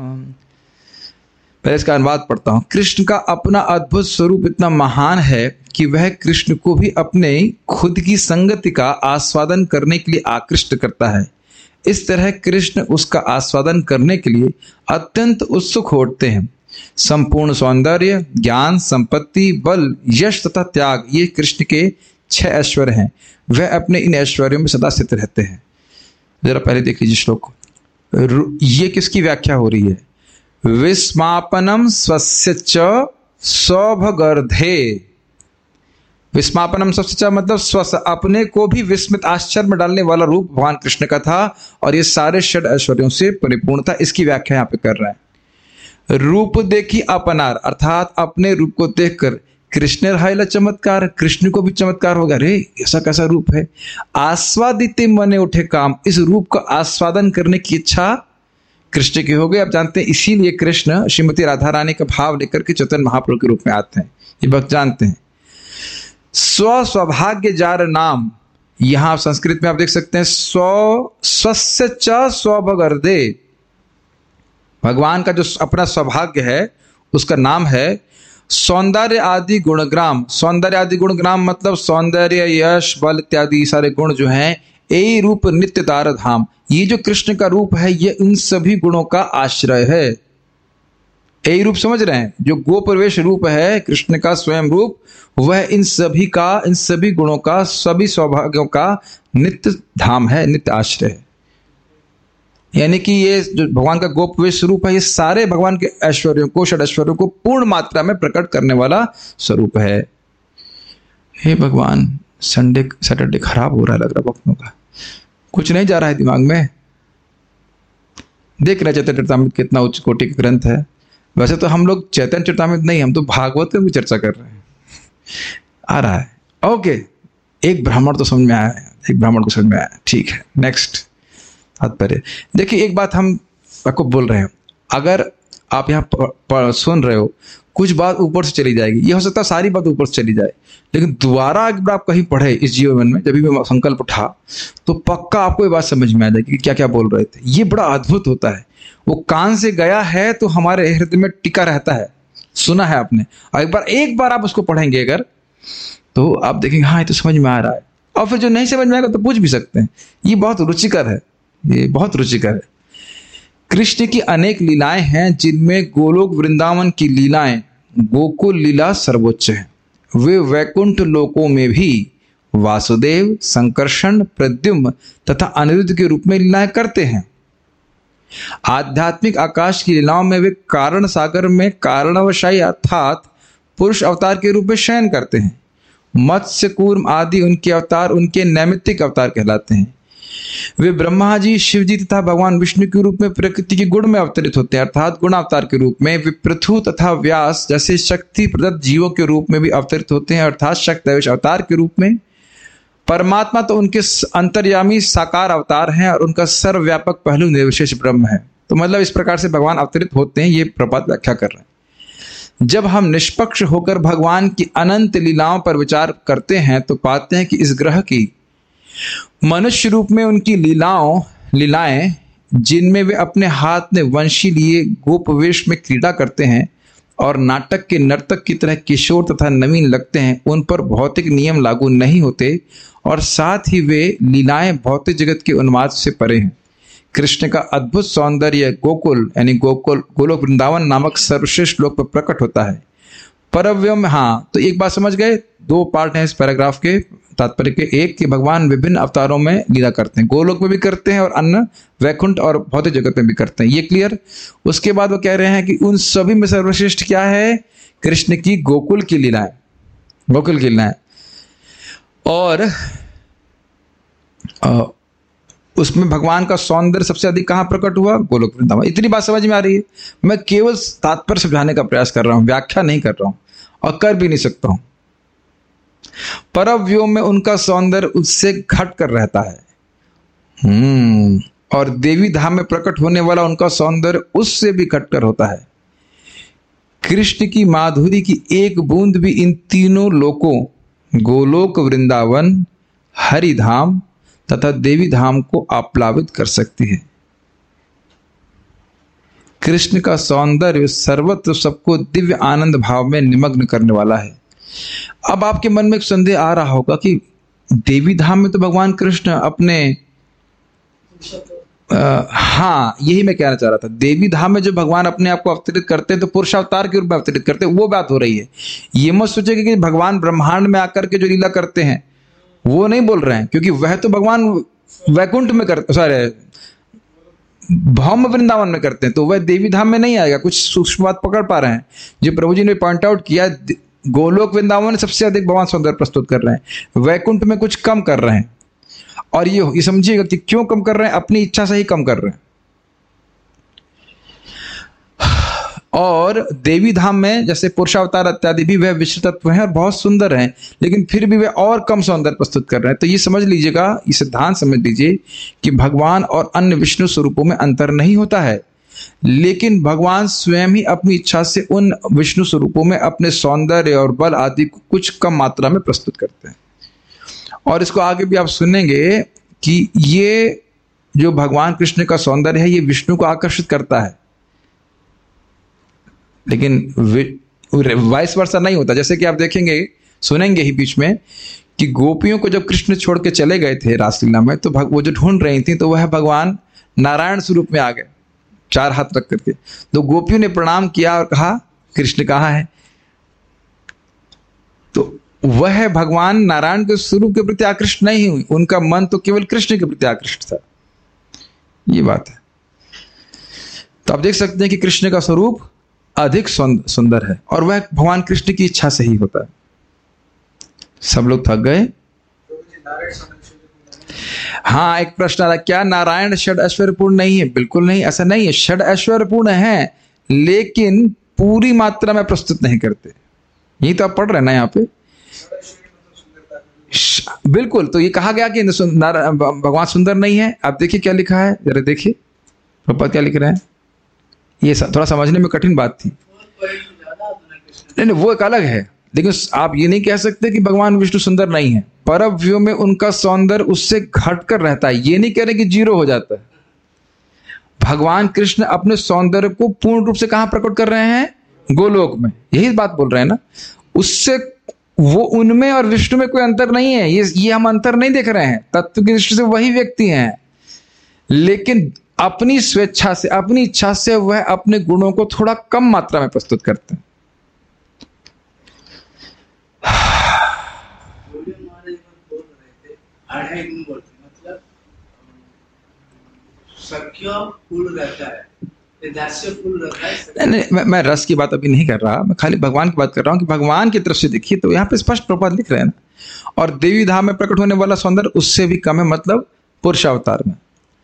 पहले इसका अनुवाद पढ़ता हूं। कृष्ण का अपना अद्भुत स्वरूप इतना महान है कि वह कृष्ण को भी अपने खुद की संगति का आस्वादन करने के लिए आकृष्ट करता है। इस तरह कृष्ण उसका आस्वादन करने के लिए अत्यंत उत्सुक होते हैं। संपूर्ण सौंदर्य, ज्ञान, संपत्ति, बल, यश तथा त्याग, ये कृष्ण के 6 ऐश्वर्य हैं। वह अपने इन ऐश्वर्यों में सदा स्थित रहते हैं। जरा पहले देख लीजिए श्लोक। ये किसकी व्याख्या हो रही है? विस्मापनम स्वस्य च सौभगर्धे। विस्मापनम स्वस्य च मतलब स्व, अपने को भी विस्मित आश्चर्य में डालने वाला रूप भगवान कृष्ण का था, और ये सारे षड ऐश्वर्यों से परिपूर्ण था। इसकी व्याख्या यहाँ पे कर रहे हैं। रूप देखी अपनार, अर्थात अपने रूप को देखकर कृष्ण हैला चमत्कार, कृष्ण को भी चमत्कार होगा, अरे ऐसा कैसा रूप है। आस्वादिते मने उठे काम, इस रूप का आस्वादन करने की इच्छा कृष्ण की हो गई। आप जानते हैं इसीलिए कृष्ण श्रीमती राधा रानी का भाव लेकर के चैतन्य महाप्रभु के रूप में आते हैं, ये भक्त जानते हैं। स्वभाग्य जार नाम, यहां संस्कृत में आप देख सकते हैं स्वस्य च स्वभगर्दे, भगवान का जो अपना सौभाग्य है उसका नाम है सौंदर्य आदि गुणग्राम। सौंदर्य आदि गुणग्राम मतलब सौंदर्य, यश, बल इत्यादि सारे गुण जो हैं, ए रूप नित्य तार धाम, ये जो कृष्ण का रूप है ये इन सभी गुणों का आश्रय है। ए रूप समझ रहे हैं? जो गोप्रवेश रूप है कृष्ण का स्वयं रूप, वह इन सभी गुणों का, सभी सौभाग्यों का नित्य धाम है, नित्य आश्रय है। यानी कि ये जो भगवान का गोप्रवेश स्वरूप है, ये सारे भगवान के ऐश्वर्यों को, षड ऐश्वर्यों को पूर्ण मात्रा में प्रकट करने वाला स्वरूप है। हे भगवान, सैटरडे खराब हो रहा है लग रहा भक्तों का, कुछ नहीं जा रहा है दिमाग में। देख रहे चैतन्य चरितामृत कितना उच्च कोटि का ग्रंथ है। वैसे तो हम लोग चैतन्य चरितामृत नहीं, हम तो भागवत में भी चर्चा कर रहे हैं। आ रहा है, ओके। एक ब्राह्मण तो समझ में आया, एक ब्राह्मण को समझ में आया, ठीक है। नेक्स्ट तात्पर्य देखिए, एक बात हम आपको बोल रहे हैं, अगर आप यहाँ सुन रहे हो, कुछ बात ऊपर से चली जाएगी, ये हो सकता है सारी बात ऊपर से चली जाए, लेकिन दोबारा अगर आप कहीं पढ़े इस जीवन में, जब भी मैं संकल्प उठा, तो पक्का आपको ये बात समझ में आ जाएगी कि क्या क्या बोल रहे थे। ये बड़ा अद्भुत होता है, वो कान से गया है तो हमारे हृदय में टिका रहता है, सुना है आपने, और एक बार आप उसको पढ़ेंगे अगर, तो आप देखेंगे हाँ ये तो समझ में आ रहा है। और फिर जो नहीं समझ में आएगा तो पूछ भी सकते हैं। ये बहुत रुचिकर है, ये बहुत रुचिकर है। कृष्ण की अनेक लीलाएं हैं, जिनमें गोलोक वृंदावन की लीलाएं गोकुल लीला सर्वोच्च है। वे वैकुंठ लोकों में भी वासुदेव, संकर्षण, प्रद्युम्न तथा अनिरुद्ध के रूप में लीलाएं करते हैं। आध्यात्मिक आकाश की लीलाओं में वे कारण सागर में कारणवशाई अर्थात पुरुष अवतार के रूप में शयन करते हैं। मत्स्य, कूर्म आदि उनके अवतार उनके नैमित्तिक अवतार कहलाते हैं। वे ब्रह्मा जी, शिव जी तथा भगवान विष्णु के रूप में प्रकृति के गुण में अवतरित होते हैं, अर्थात गुणावतार के रूप में। वे पृथु तथा व्यास जैसे शक्ति प्रदत्त जीवों के रूप में भी अवतरित होते हैं, अर्थात शक्ति अवतार के रूप में। परमात्मा तो उनके अंतर्यामी साकार अवतार हैं और उनका सर्वव्यापक पहलू निर्विशेष ब्रह्म है। तो मतलब इस प्रकार से भगवान अवतरित होते हैं, ये प्रपात व्याख्या कर रहे हैं। जब हम निष्पक्ष होकर भगवान की अनंत लीलाओं पर विचार करते हैं तो पाते हैं कि इस ग्रह की मनुष्य रूप में उनकी लीलाएं जिनमें वे अपने हाथ में वंशी लिए गोपवेश में क्रीड़ा करते हैं, और नाटक के नर्तक की तरह किशोर तथा नवीन लगते हैं, उन पर भौतिक नियम लागू नहीं होते और साथ ही वे लीलाएं भौतिक जगत के उन्माद से परे हैं। कृष्ण का अद्भुत सौंदर्य गोकुल यानी गोलोक वृंदावन नामक सर्वश्रेष्ठ लोक पर प्रकट होता है। परव्योम, हाँ, तो एक बात समझ गए, दो पार्ट हैं इस पैराग्राफ के तात्पर्य के। एक कि भगवान विभिन्न अवतारों में लीला करते हैं, गोलोक में भी करते हैं और अन्य वैकुंठ और भौतिक जगत में भी करते हैं, ये क्लियर। उसके बाद वो कह रहे हैं कि उन सभी में सर्वश्रेष्ठ क्या है? कृष्ण की गोकुल की लीलाएं, गोकुल की लीलाएं। और उसमें भगवान का सौंदर्य सबसे अधिक कहां प्रकट हुआ? गोलोक वृंदावन। इतनी बात समझ में आ रही है? मैं केवल तात्पर्य समझाने का प्रयास कर रहा हूं, व्याख्या नहीं कर रहा हूं और कर भी नहीं सकता हूं। परव्योम में उनका सौंदर्य उससे घट कर रहता है, और देवी धाम में प्रकट होने वाला उनका सौंदर्य उससे भी घटकर होता है। कृष्ण की माधुरी की एक बूंद भी इन तीनों लोकों गोलोक वृंदावन, हरिधाम तथा देवी धाम को आप्लावित कर सकती है। कृष्ण का सौंदर्य सर्वत्र सबको दिव्य आनंद भाव में निमग्न करने वाला है। अब आपके मन में एक संदेह आ रहा होगा कि देवी धाम में तो भगवान कृष्ण अपने हाँ, यही मैं कहना चाह रहा था। देवी धाम में जो भगवान अपने आप को अवतरित करते हैं तो पुरुषावतार के रूप में अवतरित करते हैं, वो बात हो रही है। ये मत सोचेगा कि भगवान ब्रह्मांड में आकर के जो लीला करते हैं वो नहीं बोल रहे हैं, क्योंकि वह तो भगवान वैकुंठ में करते, सॉरी भौम वृंदावन में करते हैं, तो वह देवी धाम में नहीं आएगा। कुछ सूक्ष्म बात पकड़ पा रहे हैं जो प्रभु जी ने पॉइंट आउट किया। गोलोक वृंदावन में सबसे अधिक भगवान सौंदर्य प्रस्तुत कर रहे हैं, वैकुंठ में कुछ कम कर रहे हैं। और ये समझिएगा कि क्यों कम कर रहे हैं, अपनी इच्छा से ही कम कर रहे हैं। और देवी धाम में जैसे पुरुषावतार इत्यादि भी वह विश्व तत्व हैं और बहुत सुंदर हैं, लेकिन फिर भी वे और कम सौंदर्य प्रस्तुत कर रहे हैं। तो ये समझ लीजिएगा, ये सिद्धांत समझ लीजिए कि भगवान और अन्य विष्णु स्वरूपों में अंतर नहीं होता है, लेकिन भगवान स्वयं ही अपनी इच्छा से उन विष्णु स्वरूपों में अपने सौंदर्य और बल आदि को कुछ कम मात्रा में प्रस्तुत करते हैं। और इसको आगे भी आप सुनेंगे कि ये जो भगवान कृष्ण का सौंदर्य है ये विष्णु को आकर्षित करता है, लेकिन वाइस वर्सा नहीं होता। जैसे कि आप देखेंगे, सुनेंगे ही बीच में कि गोपियों को जब कृष्ण छोड़ के चले गए थे रासलीला में, तो वो जो ढूंढ रही थी तो वह भगवान नारायण स्वरूप में आ गए, चार हाथ रख करके। तो गोपियों ने प्रणाम किया और कहा कृष्ण कहाँ है? तो वह भगवान नारायण के स्वरूप के प्रति आकृष्ट नहीं हुई, उनका मन तो केवल कृष्ण के प्रति आकृष्ट था। ये बात है। तो आप देख सकते हैं कि कृष्ण का स्वरूप अधिक सुंदर है और वह भगवान कृष्ण की इच्छा से ही होता है। सब लोग थक गए? हाँ, एक प्रश्न आ रहा, क्या नारायण षड ऐश्वर्यपूर्ण नहीं है? बिल्कुल नहीं, ऐसा नहीं है। षड ऐश्वर्यपूर्ण है, लेकिन पूरी मात्रा में प्रस्तुत नहीं करते। यही तो आप पढ़ रहे हैं ना यहाँ पे। बिल्कुल, तो ये कहा गया कि भगवान सुंदर नहीं है। आप देखिए क्या लिखा है, जरा देखिए प्रभुपाद क्या लिख रहे हैं। ये थोड़ा समझने में कठिन बात थी। नहीं, वो एक अलग है, लेकिन आप ये नहीं कह सकते कि भगवान विष्णु सुंदर नहीं है। परव्यों में उनका सौंदर्य उससे घटकर रहता है, ये नहीं कह रहे कि जीरो हो जाता है। भगवान कृष्ण अपने सौंदर्य को पूर्ण रूप से कहां प्रकट कर रहे हैं? गोलोक में। यही बात बोल रहे हैं ना। उससे वो उनमें और विष्णु में कोई अंतर नहीं है। ये हम अंतर नहीं देख रहे हैं। तत्व की दृष्टि से वही व्यक्ति हैं, लेकिन अपनी स्वेच्छा से, अपनी इच्छा से वह अपने गुणों को थोड़ा कम मात्रा में प्रस्तुत करते हैं। मतलब सख्य फूल रहता है, नहीं, मैं रस की बात अभी नहीं कर रहा, मैं खाली भगवान की बात कर रहा हूं कि भगवान की तरफ से देखिए तो यहाँ पे स्पष्ट प्रपात लिख रहे हैं ना। और देवी धाम में प्रकट होने वाला सौंदर्य उससे भी कम है, मतलब पुरुषावतार में।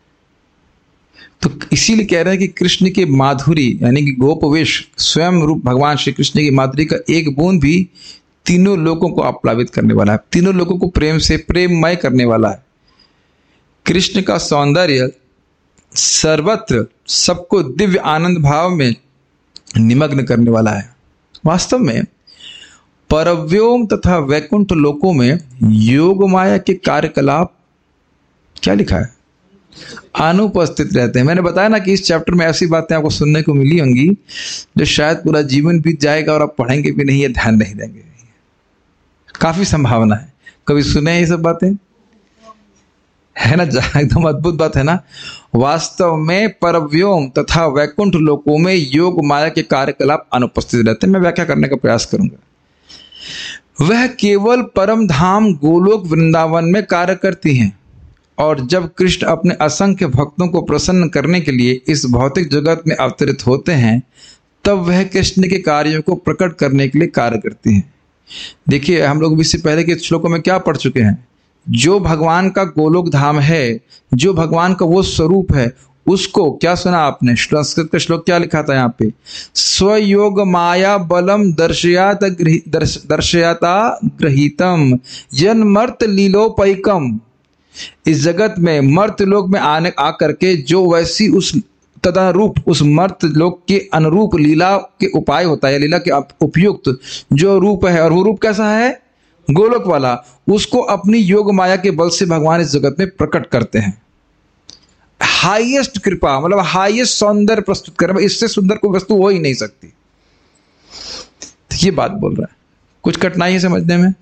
तो इसीलिए कह रहे हैं कि कृष्ण की माधुरी यानी कि गोपवेश स्वयं रूप भगवान श्री कृष्ण की माधुरी का एक बूंद भी तीनों लोगों को आप्लावित करने वाला है, तीनों लोगों को प्रेम से प्रेममय करने वाला है। कृष्ण का सौंदर्य सर्वत्र सबको दिव्य आनंद भाव में निमग्न करने वाला है। वास्तव में परव्योम तथा वैकुंठ लोकों में योग माया के कार्यकलाप क्या लिखा है? अनुपस्थित रहते हैं। मैंने बताया ना कि इस चैप्टर में ऐसी बातें आपको सुनने को मिली होंगी जो शायद पूरा जीवन बीत जाएगा और आप पढ़ेंगे भी नहीं, ये ध्यान नहीं देंगे। काफी संभावना है। कभी सुने ये सब बातें? है ना, एकदम अद्भुत बात है ना। वास्तव में परव्योम तथा वैकुंठ लोकों में योग माया के कार्यकलाप अनुपस्थित रहते हैं। मैं व्याख्या करने का प्रयास करूंगा। वह केवल परम धाम गोलोक वृंदावन में कार्य करती हैं, और जब कृष्ण अपने असंख्य भक्तों को प्रसन्न करने के लिए इस भौतिक जगत में अवतरित होते हैं, तब वह कृष्ण के कार्यों को प्रकट करने के लिए कार्य करती हैं। देखिए, हम लोग इससे पहले के श्लोकों में क्या पढ़ चुके हैं? जो भगवान का गोलोक धाम है, जो भगवान का वो स्वरूप है, उसको क्या सुना आपने? संस्कृत का श्लोक क्या लिखा था यहाँ पे? स्वयोग माया बलम दर्शयाता गृहीतम जन्मर्त लीलोपैकम। इस जगत में मर्त लोक में आने आकर के जो वैसी उस तदनुरूप उस मर्त लोक के अनुरूप लीला के उपाय होता है, लीला के उपयुक्त जो रूप है, और वो रूप कैसा है? गोलोक वाला। उसको अपनी योग माया के बल से भगवान इस जगत में प्रकट करते हैं। हाईएस्ट कृपा, मतलब हाईएस्ट सौंदर्य प्रस्तुत कर, इससे सुंदर कोई वस्तु हो ही नहीं सकती। तो ये बात बोल रहा है। कुछ कठिनाई है समझने में?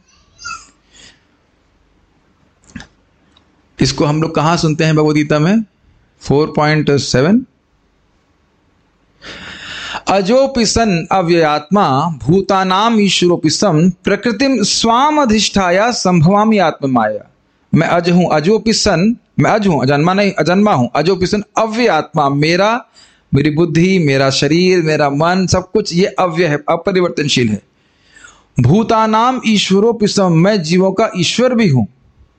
इसको हम लोग कहां सुनते हैं भगवद गीता में? 4.7 अजोपि सन अव्ययात्मा भूतानाम ईश्वरोपि सम प्रकृतिम स्वाम अधिष्ठाया संभवामि आत्ममाया। मैं अज हूं, अजोपि सन, मैं अज हूं, अजन्मा नहीं, अजन्मा हूं। अजोपि सन अव्ययात्मा, मेरी बुद्धि, मेरा शरीर, मेरा मन, सब कुछ ये अव्यय है, अपरिवर्तनशील है। भूतानाम ईश्वरोपि सम, मैं जीवों का ईश्वर भी हूं।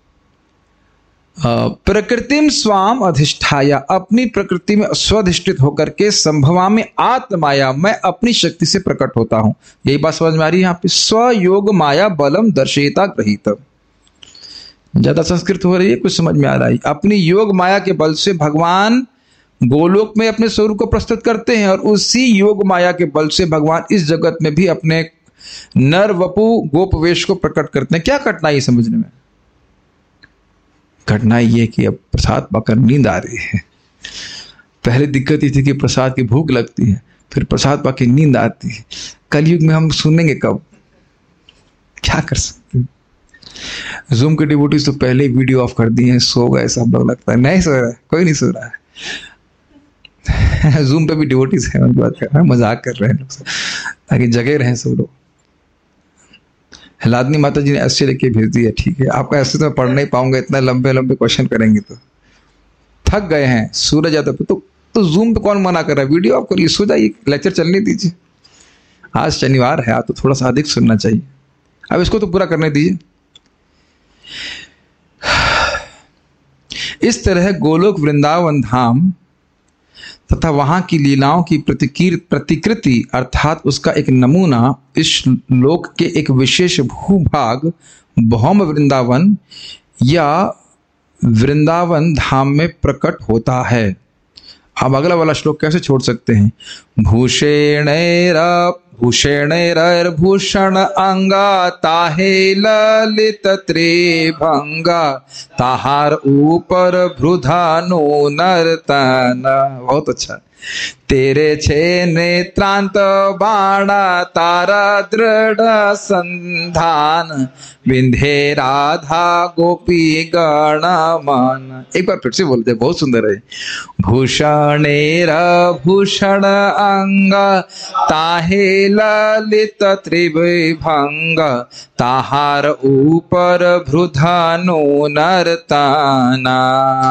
प्रकृतिम स्वाम अधिष्ठाया, अपनी प्रकृति में स्वधिष्ठित होकर के संभवामि आत्ममाया, मैं अपनी शक्ति से प्रकट होता हूं। यही बात समझ में आ रही है यहाँ पे? स्वयोग माया बलम दर्शयिता गृहीतम। ज्यादा संस्कृत हो रही है, कुछ समझ में आ रहा है? अपनी योग माया के बल से भगवान गोलोक में अपने स्वरूप को प्रस्तुत करते हैं, और उसी योग माया के बल से भगवान इस जगत में भी अपने नर वपु गोपवेश को प्रकट करते हैं। क्या कठिनाई समझने में? घटना ये कि अब प्रसाद पाकर नींद आ रही है। पहले दिक्कत ये थी कि प्रसाद की भूख लगती है, फिर प्रसाद पाकर नींद आती है। कलयुग में हम सुनेंगे कब? क्या कर सकते? जूम के डिवोटीज तो पहले ही वीडियो ऑफ कर दिए हैं, सो गए सब लोग। लगता है नहीं सो रहा है, कोई नहीं सो रहा है। जूम पे भी डिवोटीज है, उनकी बात कर रहे हैं, मजाक कर रहे हैं लोग, ताकि जगे रहें सब लोग। लादनी माता जी ने ऐसे लेके भेज दिया, ठीक है। आपका ऐसे तो पढ़ नहीं पाऊंगा, इतना लंबे लंबे क्वेश्चन करेंगे तो थक गए हैं। सूरज आता तो जूम पे कौन मना कर रहा है? वीडियो आप करिए, सो जाइए, लेक्चर चलने दीजिए। आज शनिवार है, आज तो थोड़ा सा अधिक सुनना चाहिए। अब इसको तो पूरा करने दीजिए। इस तरह गोलोक वृंदावन धाम तथा वहां की लीलाओं की प्रतिकृति अर्थात उसका एक नमूना इस लोक के एक विशेष भूभाग भौम वृंदावन या वृंदावन धाम में प्रकट होता है। अब अगला वाला श्लोक कैसे छोड़ सकते हैं? भूषण अंगा ताहे ललित त्रिभंगा ताहार ऊपर भ्रुधानो नर्तन। बहुत अच्छा। तेरे छे नेत्रांत बाणा तारा दृढ़ संधान विंध्य राधा गोपी गण मन। एक बार फिर से बोलते, बहुत सुंदर है। भूषण अंग ताहे ललित त्रिभंग ताहार ऊपर भ्रुधानो नर्तना।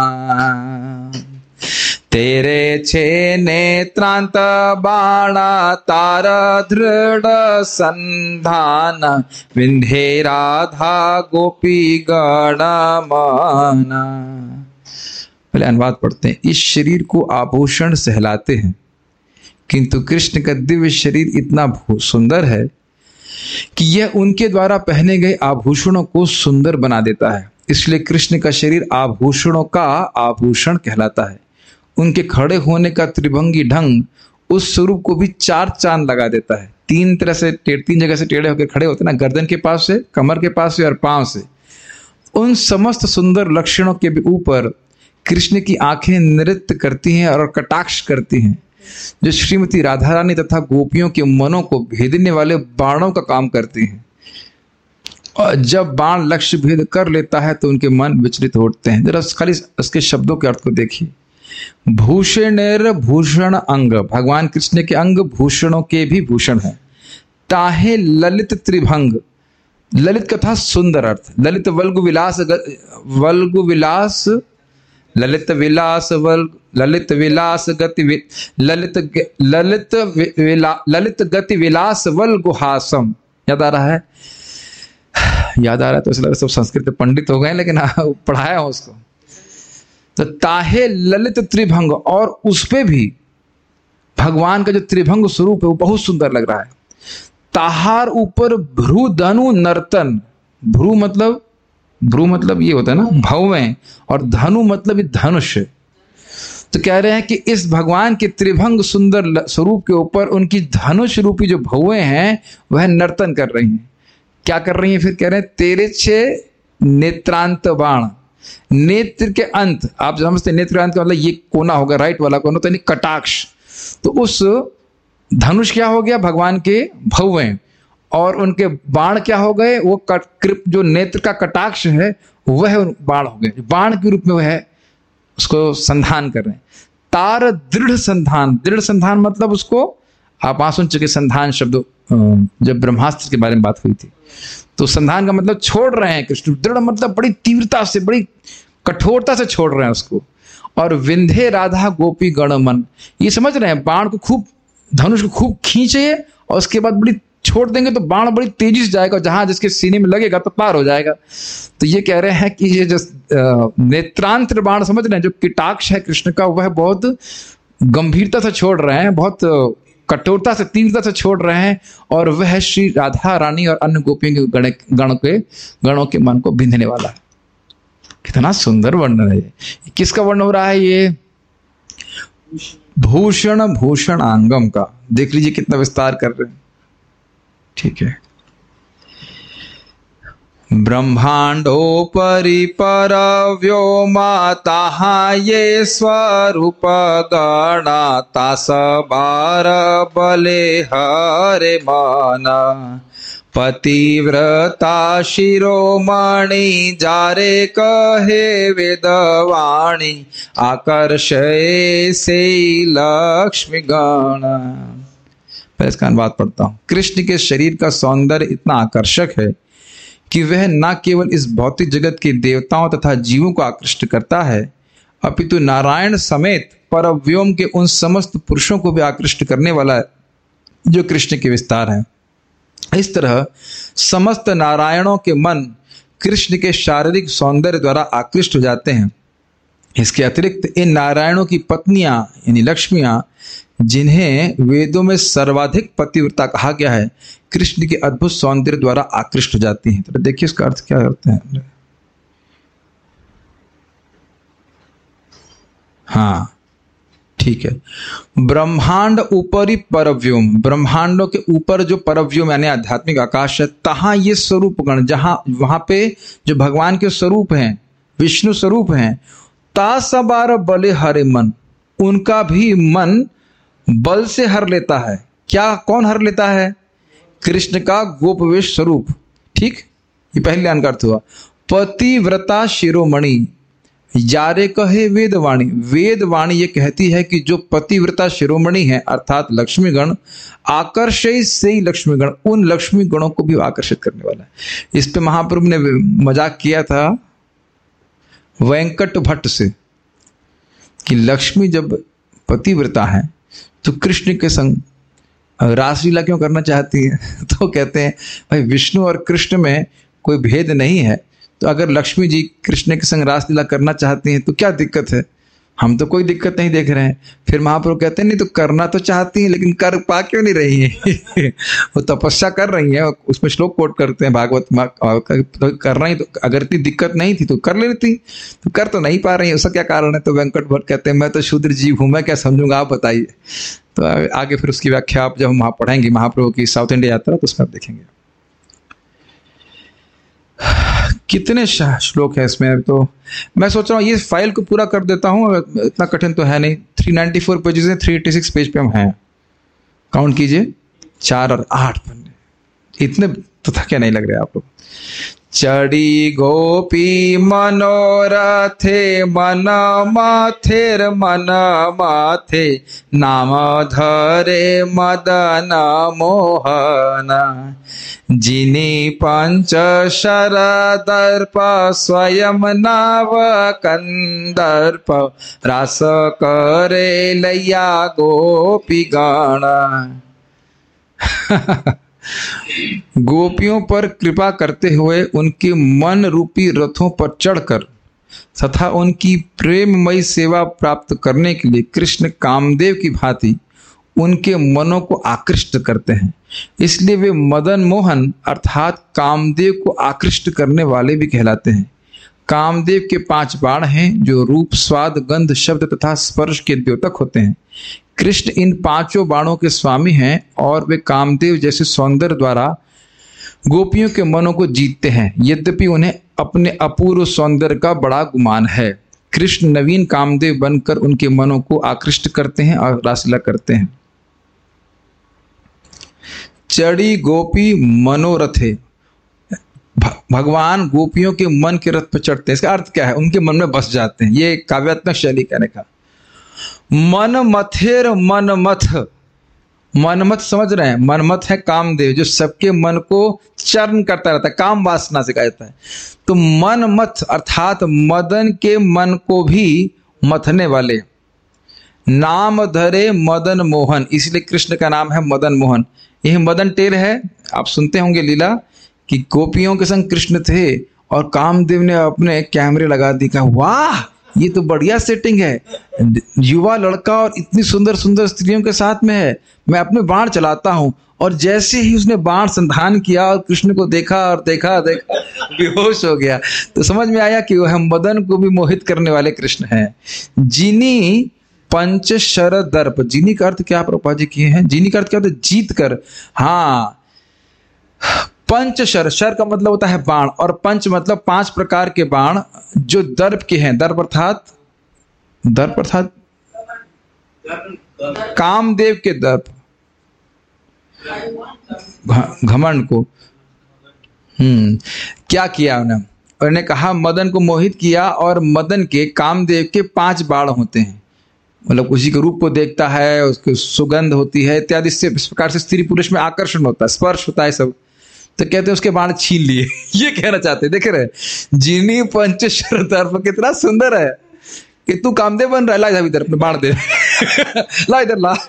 तेरे छे नेत्रांत बाणा तार दृढ़ संधान विंध्य राधा गोपी गण मना। पहले अनुवाद पढ़ते हैं। इस शरीर को आभूषण सहलाते हैं, किंतु कृष्ण का दिव्य शरीर इतना सुंदर है कि यह उनके द्वारा पहने गए आभूषणों को सुंदर बना देता है। इसलिए कृष्ण का शरीर आभूषणों का आभूषण कहलाता है। उनके खड़े होने का त्रिभंगी ढंग उस स्वरूप को भी चार चांद लगा देता है। तीन जगह से टेढ़े होकर खड़े होते ना, गर्दन के पास से, कमर के पास से और पांव से। उन समस्त सुंदर लक्षणों के भी ऊपर कृष्ण की आंखें नृत्य करती हैं और कटाक्ष करती हैं, जो श्रीमती राधा रानी तथा गोपियों के मनों को भेदने वाले बाणों का काम करती हैं। और जब बाण लक्ष्य भेद कर लेता है तो उनके मन विचलित होते हैं। जरा खाली उसके शब्दों के अर्थ को देखिए। भूषणेर भूषण अंग, भगवान कृष्ण के अंग भूषणों के भी भूषण हैं। ताहे ललित त्रिभंग, ललित कथा सुंदर अर्थ, ललित वल्गु विलास ललित विलास ललित विलास गति ललित गति विलास वल्गुहासम। याद आ रहा है? याद आ रहा है तो इसलिए सब संस्कृत पंडित हो गए, लेकिन पढ़ाया हूं उसको। तो ताहे ललित त्रिभंग, और उस पे भी भगवान का जो त्रिभंग स्वरूप है वो बहुत सुंदर लग रहा है। ताहार ऊपर भ्रू धनु नर्तन, भ्रू मतलब ये होता है ना भौवें, और धनु मतलब धनुष। तो कह रहे हैं कि इस भगवान के त्रिभंग सुंदर स्वरूप के ऊपर उनकी धनुष रूपी जो भौवें हैं वह नर्तन कर रही हैं। क्या कर रही हैं? फिर कह रहे हैं तेरे छे नेत्रांत बाण, नेत्र के अंत, आप समझते नेत्रांत का मतलब ये कोना होगा, राइट वाला कोना, तो यानी कटाक्ष। तो उस धनुष क्या हो गया? भगवान के भौवें, और उनके बाण क्या हो गए? वो कृप जो नेत्र का कटाक्ष है वह बाण हो गए, बाण के रूप में वह उसको संधान कर रहे हैं। तार दृढ़ संधान, दृढ़ संधान मतलब उसको आप वहां सुन चुके संधान शब्द जब ब्रह्मास्त्र के बारे में बात हुई थी, तो संधान का मतलब छोड़ रहे हैं कृष्ण। दृढ़ मतलब बड़ी तीव्रता से, बड़ी कठोरता से छोड़ रहे हैं उसको। और विंध्य राधा गोपी गणमन, ये समझ रहे हैं बाण को खूब, धनुष को खूब खींचे और उसके बाद बड़ी छोड़ देंगे तो बाण बड़ी तेजी से जाएगा, जहां जिसके सीने में लगेगा तो पार हो जाएगा। तो ये कह रहे हैं कि ये जो नेत्रांतर बाण समझ रहे हैं, जो कटाक्ष है कृष्ण का, वह बहुत गंभीरता से छोड़ रहे हैं, बहुत कठोरता से, तीव्रता से छोड़ रहे हैं, और वह श्री राधा रानी और अन्य गोपियों के गणों के मन को बिंधने वाला है। कितना सुंदर वर्णन है। किसका वर्णन हो रहा है? ये भूषण आंगम का। देख लीजिए कितना विस्तार कर रहे हैं। ठीक है। ब्रह्मांडोपरि परव्योमा ताहा ये स्वरूप गणा तास बार बले हरे माना पतिव्रता शिरोमणि जारे कहे वेदवाणी आकर्षे से लक्ष्मी गण। मैं इसका अनुवाद पढ़ता हूं। कृष्ण के शरीर का सौंदर्य इतना आकर्षक है कि वह न केवल इस भौतिक जगत के देवताओं तथा जीवों को आकृष्ट करता है, अपितु नारायण समेत परव्योम के उन समस्त पुरुषों को भी आकृष्ट करने वाला है जो कृष्ण के विस्तार है। इस तरह समस्त नारायणों के मन कृष्ण के शारीरिक सौंदर्य द्वारा आकृष्ट हो जाते हैं। इसके अतिरिक्त इन नारायणों की पत्नियां यानी लक्ष्मियां, जिन्हें वेदों में सर्वाधिक पतिव्रता कहा गया है, कृष्ण के अद्भुत सौंदर्य द्वारा आकृष्ट हो जाती हैं। तो देखिए इसका अर्थ क्या करते हैं। हाँ ठीक है। ब्रह्मांड ऊपरी परव्योम, ब्रह्मांडों के ऊपर जो परव्योम यानी आध्यात्मिक आकाश है, तहां ये स्वरूप गण, जहां वहां पे जो भगवान के स्वरूप हैं, विष्णु स्वरूप हैं, तासबार बले हरे मन, उनका भी मन बल से हर लेता है। क्या, कौन हर लेता है? कृष्ण का गोपवेश स्वरूप। ठीक, ये पहले लाइन का अर्थ हुआ। पतिव्रता शिरोमणि यारे कहे वेदवाणी, वेदवाणी ये कहती है कि जो पतिव्रता शिरोमणि है अर्थात लक्ष्मीगण, आकर्षय से ही लक्ष्मीगण, उन लक्ष्मी गणों को भी आकर्षित करने वाला है। इस पे महाप्रभु ने मजाक किया था वेंकट भट्ट से कि लक्ष्मी जब पतिव्रता है तो कृष्ण के संग रासलीला क्यों करना चाहती है? तो कहते हैं भाई विष्णु और कृष्ण में कोई भेद नहीं है, तो अगर लक्ष्मी जी कृष्ण के संग रासलीला करना चाहती हैं तो क्या दिक्कत है? हम तो कोई दिक्कत नहीं देख रहे हैं। फिर महाप्रभु कहते हैं नहीं तो करना तो चाहती हैं लेकिन कर पा क्यों नहीं रही है? वो तपस्या कर रही है, उसमें श्लोक कोट करते हैं भागवत में, तो कर रही तो अगर इतनी दिक्कत नहीं थी तो कर लेती, तो कर तो नहीं पा रही है, उसका क्या कारण है? तो वेंकट भट्ट कहते हैं मैं तो शूद्र जीव हूं, मैं क्या समझूंगा, आप बताइए। तो आगे फिर उसकी व्याख्या आप जब हम वहां पढ़ेंगे महाप्रभु की साउथ इंडिया यात्रा तो उसमें आप देखेंगे। कितने श्लोक है इसमें। तो मैं सोच रहा हूँ ये फाइल को पूरा कर देता हूँ, इतना कठिन तो है नहीं। 394 पेजेस है, 386 पेज पे हम हैं। काउंट कीजिए, 4 और 8 पन्ने, इतने तो थके नहीं लग रहे आप लोग। चढ़ी गोपी मनोरथे मन माथेर मन माथे, नाम धरे मदन मोहन, जिनी पंच शरदर्प स्वयं नाव कंदर्प, रास करे लैया गोपी गण। गोपियों पर कृपा करते हुए उनके मन रूपी रथों पर चढ़कर तथा उनकी प्रेममयी सेवा प्राप्त करने के लिए कृष्ण कामदेव की भांति उनके मनों को आकृष्ट करते हैं। इसलिए वे मदन मोहन अर्थात कामदेव को आकृष्ट करने वाले भी कहलाते हैं। कामदेव के 5 बाण हैं जो रूप, स्वाद, गंध, शब्द तथा स्पर्श के द्योतक होते हैं। कृष्ण इन 5 बाणों के स्वामी हैं और वे कामदेव जैसे सौंदर्य द्वारा गोपियों के मनों को जीतते हैं, यद्यपि उन्हें अपने अपूर्व सौंदर्य का बड़ा गुमान है। कृष्ण नवीन कामदेव बनकर उनके मनों को आकृष्ट करते हैं और रासलीला करते हैं। चढ़ी गोपी मनोरथे, भगवान गोपियों के मन के रथ पर चढ़ते हैं। इसका अर्थ क्या है? उनके मन में बस जाते हैं। ये काव्यात्मक शैली कहने का। मन मथेर मनमथ, मनमथ समझ रहे हैं? मनमथ है कामदेव जो सबके मन को चरण करता रहता है, काम वासना से कहा जाता है। तो मनमथ अर्थात मदन के मन को भी मथने वाले। नाम धरे मदन मोहन, इसलिए कृष्ण का नाम है मदन मोहन। यह मदन टेल है, आप सुनते होंगे लीला कि गोपियों के संग कृष्ण थे और कामदेव ने अपने कैमरे लगा दी, कहा वाह ये तो बढ़िया सेटिंग है, युवा लड़का और इतनी सुंदर सुंदर स्त्रियों के साथ में है, मैं अपने बाण चलाता हूं। और जैसे ही उसने बाण संधान किया और कृष्ण को देखा और देखा बेहोश हो गया। तो समझ में आया कि वह मदन को भी मोहित करने वाले कृष्ण हैं। जिनी पंच शर दर्प, जिनी का अर्थ क्या प्रभुपाद जी किए हैं? जिनी का अर्थ क्या होता है? जीत कर। हाँ, पंच शर, शर का मतलब होता है बाण, और पंच मतलब 5 प्रकार के बाण जो दर्प के हैं। दर्प अर्थात कामदेव के दर्प, घमंड को। क्या किया उन्होंने कहा मदन को मोहित किया, और मदन के कामदेव के 5 बाण होते हैं। मतलब उसी के रूप को देखता है, उसकी सुगंध होती है इत्यादि, से इस प्रकार से स्त्री पुरुष में आकर्षण होता है, स्पर्श होता है सब। तो कहते हैं उसके बाण छीन लिए। ये कहना चाहते हैं, देख रहे जिनी पंच शर दर्प, कितना सुंदर है कि तू कामदेव बन रहा है। ला इधर अपने बाण दे। ला इधर ला।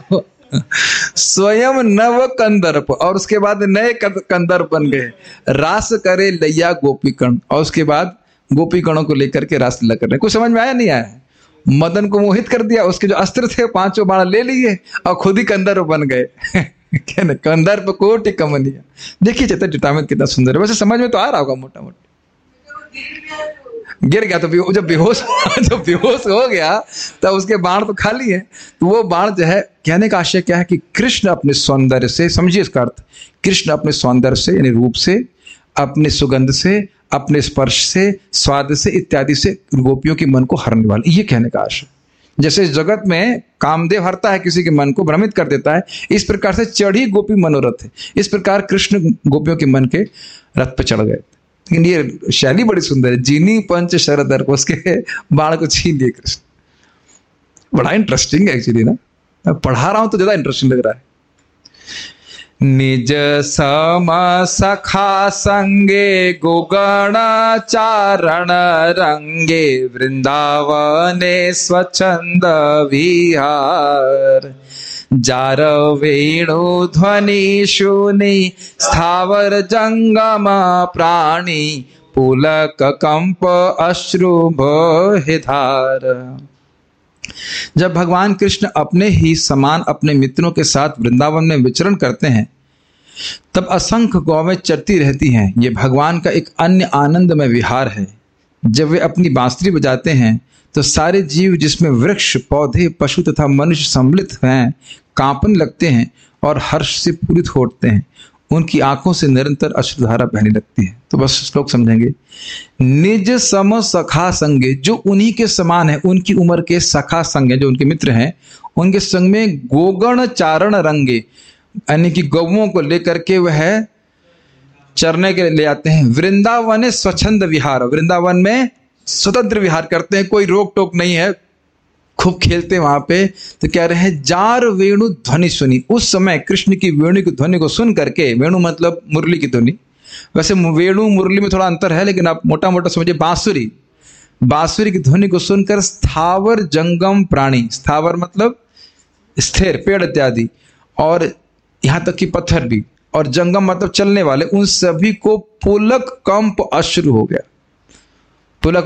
स्वयं नव कंदर्प, और उसके बाद नए कंदर्प बन गए। रास करे लैया गोपीकण, और उसके बाद गोपीकणों को लेकर के रासलीला कर रहे। कुछ समझ में आया नहीं आया? मदन को मोहित कर दिया, उसके जो अस्त्र थे 5 बाण ले लिए और खुद ही कंदर्प बन गए। कहने कंदर्प कोटि कमनीय। देखिए चैतन्य चरितामृत कितना सुंदर है। वैसे समझ में तो आ रहा होगा मोटा मोटा। गिर गया तो जब बेहोश हो गया तब उसके बाण तो खाली है। तो वो बाण जो है, कहने का आशय क्या है कि कृष्ण अपने सौंदर्य से, समझिए इसका अर्थ, कृष्ण अपने सौंदर्य से यानी रूप से, अपने सुगंध से, अपने स्पर्श से, स्वाद से इत्यादि से गोपियों के मन को हरने वाले, ये कहने का आशय। जैसे इस जगत में कामदेव हरता है किसी के मन को, भ्रमित कर देता है, इस प्रकार से चढ़ी गोपी मनोरथ है। इस प्रकार कृष्ण गोपियों के मन के रथ पर चढ़ गए। लेकिन ये शैली बड़ी सुंदर है। जिनी पंच शरदर को, उसके बाण को छीन लिए कृष्ण। बड़ा इंटरेस्टिंग है एक्चुअली ना, मैं पढ़ा रहा हूं तो ज्यादा इंटरेस्टिंग लग रहा है। निज सम सखा संगे गुगण चारण रंगे, वृंदावने स्वच्छंद विहार, जार वेणु ध्वनि शूनि स्थावर जंगम प्राणी, पुलक कंप अश्रु बहिधार। जब भगवान कृष्ण अपने ही समान अपने मित्रों के साथ वृंदावन में विचरण करते हैं तब असंख्य गौवें चरती रहती हैं। ये भगवान का एक अन्य आनंदमय विहार है। जब वे अपनी बांसुरी बजाते हैं तो सारे जीव, जिसमें वृक्ष, पौधे, पशु तथा मनुष्य सम्मिलित हैं, कांपने लगते हैं और हर्ष से पूरित हो उठते हैं। उनकी आंखों से निरंतर अश्रुधारा बहने लगती है। तो बस श्लोक समझेंगे। निज सम सखा संगे, जो उन्हीं के समान है, उनकी उम्र के सखा संग है, जो उनके मित्र हैं, उनके संग में गोगण चारण रंगे, यानी कि गौओं को लेकर के वह चरने के लिए ले आते हैं। वृंदावन स्वच्छंद विहार, वृंदावन में स्वतंत्र विहार करते हैं, कोई रोक टोक नहीं है, खूब खेलते हैं वहां पे। तो कह रहे हैं जार वेणु ध्वनि सुनी, उस समय कृष्ण की वेणु की ध्वनि को सुन करके, वेणु मतलब मुरली की ध्वनि, वैसे वेणु मुरली में थोड़ा अंतर है, लेकिन आप मोटा मोटा समझिए बांसुरी, बांसुरी की ध्वनि को सुनकर स्थावर जंगम प्राणी, स्थावर मतलब स्थिर पेड़ इत्यादि, और यहां तक कि पत्थर भी, और जंगम मतलब चलने वाले, उन सभी को पुलक कंप अश्रु हो गया। पुलक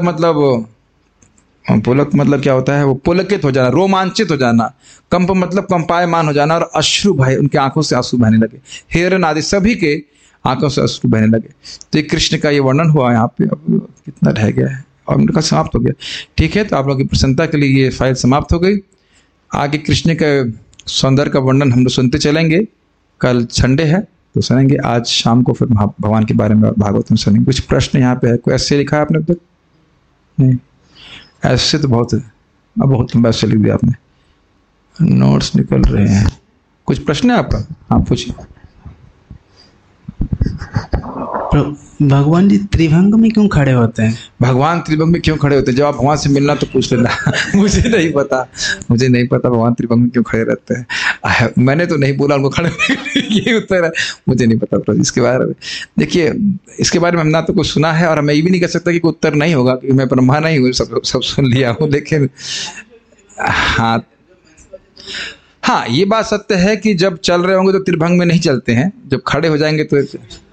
मतलब क्या होता है? वो पुलकित हो जाना, रोमांचित हो जाना। कंप मतलब कंपायमान हो जाना, और अश्रु भाई उनके आंखों से आंसू बहने लगे। हिरण आदि सभी के आंखों से अश्रु बहने लगे। तो ये कृष्ण का ये वर्णन हुआ यहाँ पे। अब कितना रह गया है और उनका समाप्त हो गया। ठीक है, तो आप लोगों की प्रसन्नता के लिए ये फाइल समाप्त हो गई। आगे कृष्ण के सौंदर्य का वर्णन हम लोग सुनते चलेंगे। कल संडे है तो सुनेंगे, आज शाम को फिर भगवान के बारे में भागवत में सुनेंगे। कुछ प्रश्न यहाँ पे है? कोई ऐसे लिखा है आपने अब तक? नहीं, ऐसे तो बहुत है, अब बहुत लंबा ऐसे लिख दिया आपने, नोट्स निकल रहे हैं। कुछ प्रश्न है आपका? आप पूछिए। भगवान जी त्रिभंग में क्यों खड़े होते हैं? भगवान त्रिभंग में क्यों खड़े होते हैं? जब आप भगवान से मिलना तो पूछ लेना। मुझे नहीं पता भगवान त्रिभंग में क्यों खड़े रहते हैं। मैंने तो नहीं बोला उनको खड़े, ये उत्तर है, मुझे नहीं पता इसके बारे में। देखिए, इसके बारे में हम ना तो कुछ सुना है, और मैं ये भी नहीं कह सकता कि कोई उत्तर नहीं होगा, क्योंकि मैं ब्रह्मा नहीं हूँ, सब सुन लिया हूँ। लेकिन हाँ, ये बात सत्य है कि जब चल रहे होंगे तो त्रिभंग में नहीं चलते हैं, जब खड़े हो जाएंगे तो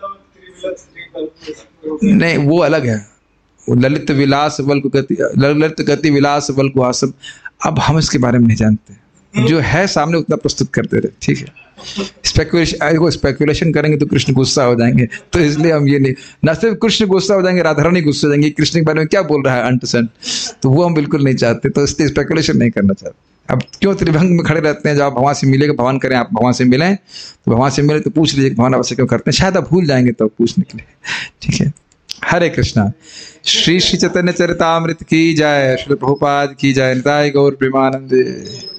नहीं, वो अलग है। वो ललित विलास बल गति, ललित गति विलास बल को आसम। अब हम इसके बारे में नहीं जानते, जो है सामने उतना प्रस्तुत करते रहे। ठीक है, स्पेकुलेशन करेंगे तो कृष्ण गुस्सा हो जाएंगे, तो इसलिए हम ये नहीं, न सिर्फ कृष्ण गुस्सा हो जाएंगे, राधा रानी गुस्सा हो जाएंगे, कृष्ण के बारे में क्या बोल रहा है अंट संट, तो वो हम बिल्कुल नहीं चाहते, तो इसलिए स्पेकुलेशन नहीं करना चाहते। अब क्यों त्रिभंग में खड़े रहते हैं? जब आप भगवान से मिलेगा, भगवान करें आप भगवान से मिलें, तो भगवान से मिले तो पूछ लीजिए भगवान आपसे क्यों करते हैं, शायद आप भूल जाएंगे तो पूछ निकले। ठीक है, हरे कृष्णा। श्री श्री चैतन्य चरितामृत की जय, श्री प्रभुपाद की जय, निताय गौर प्रेमानंदे।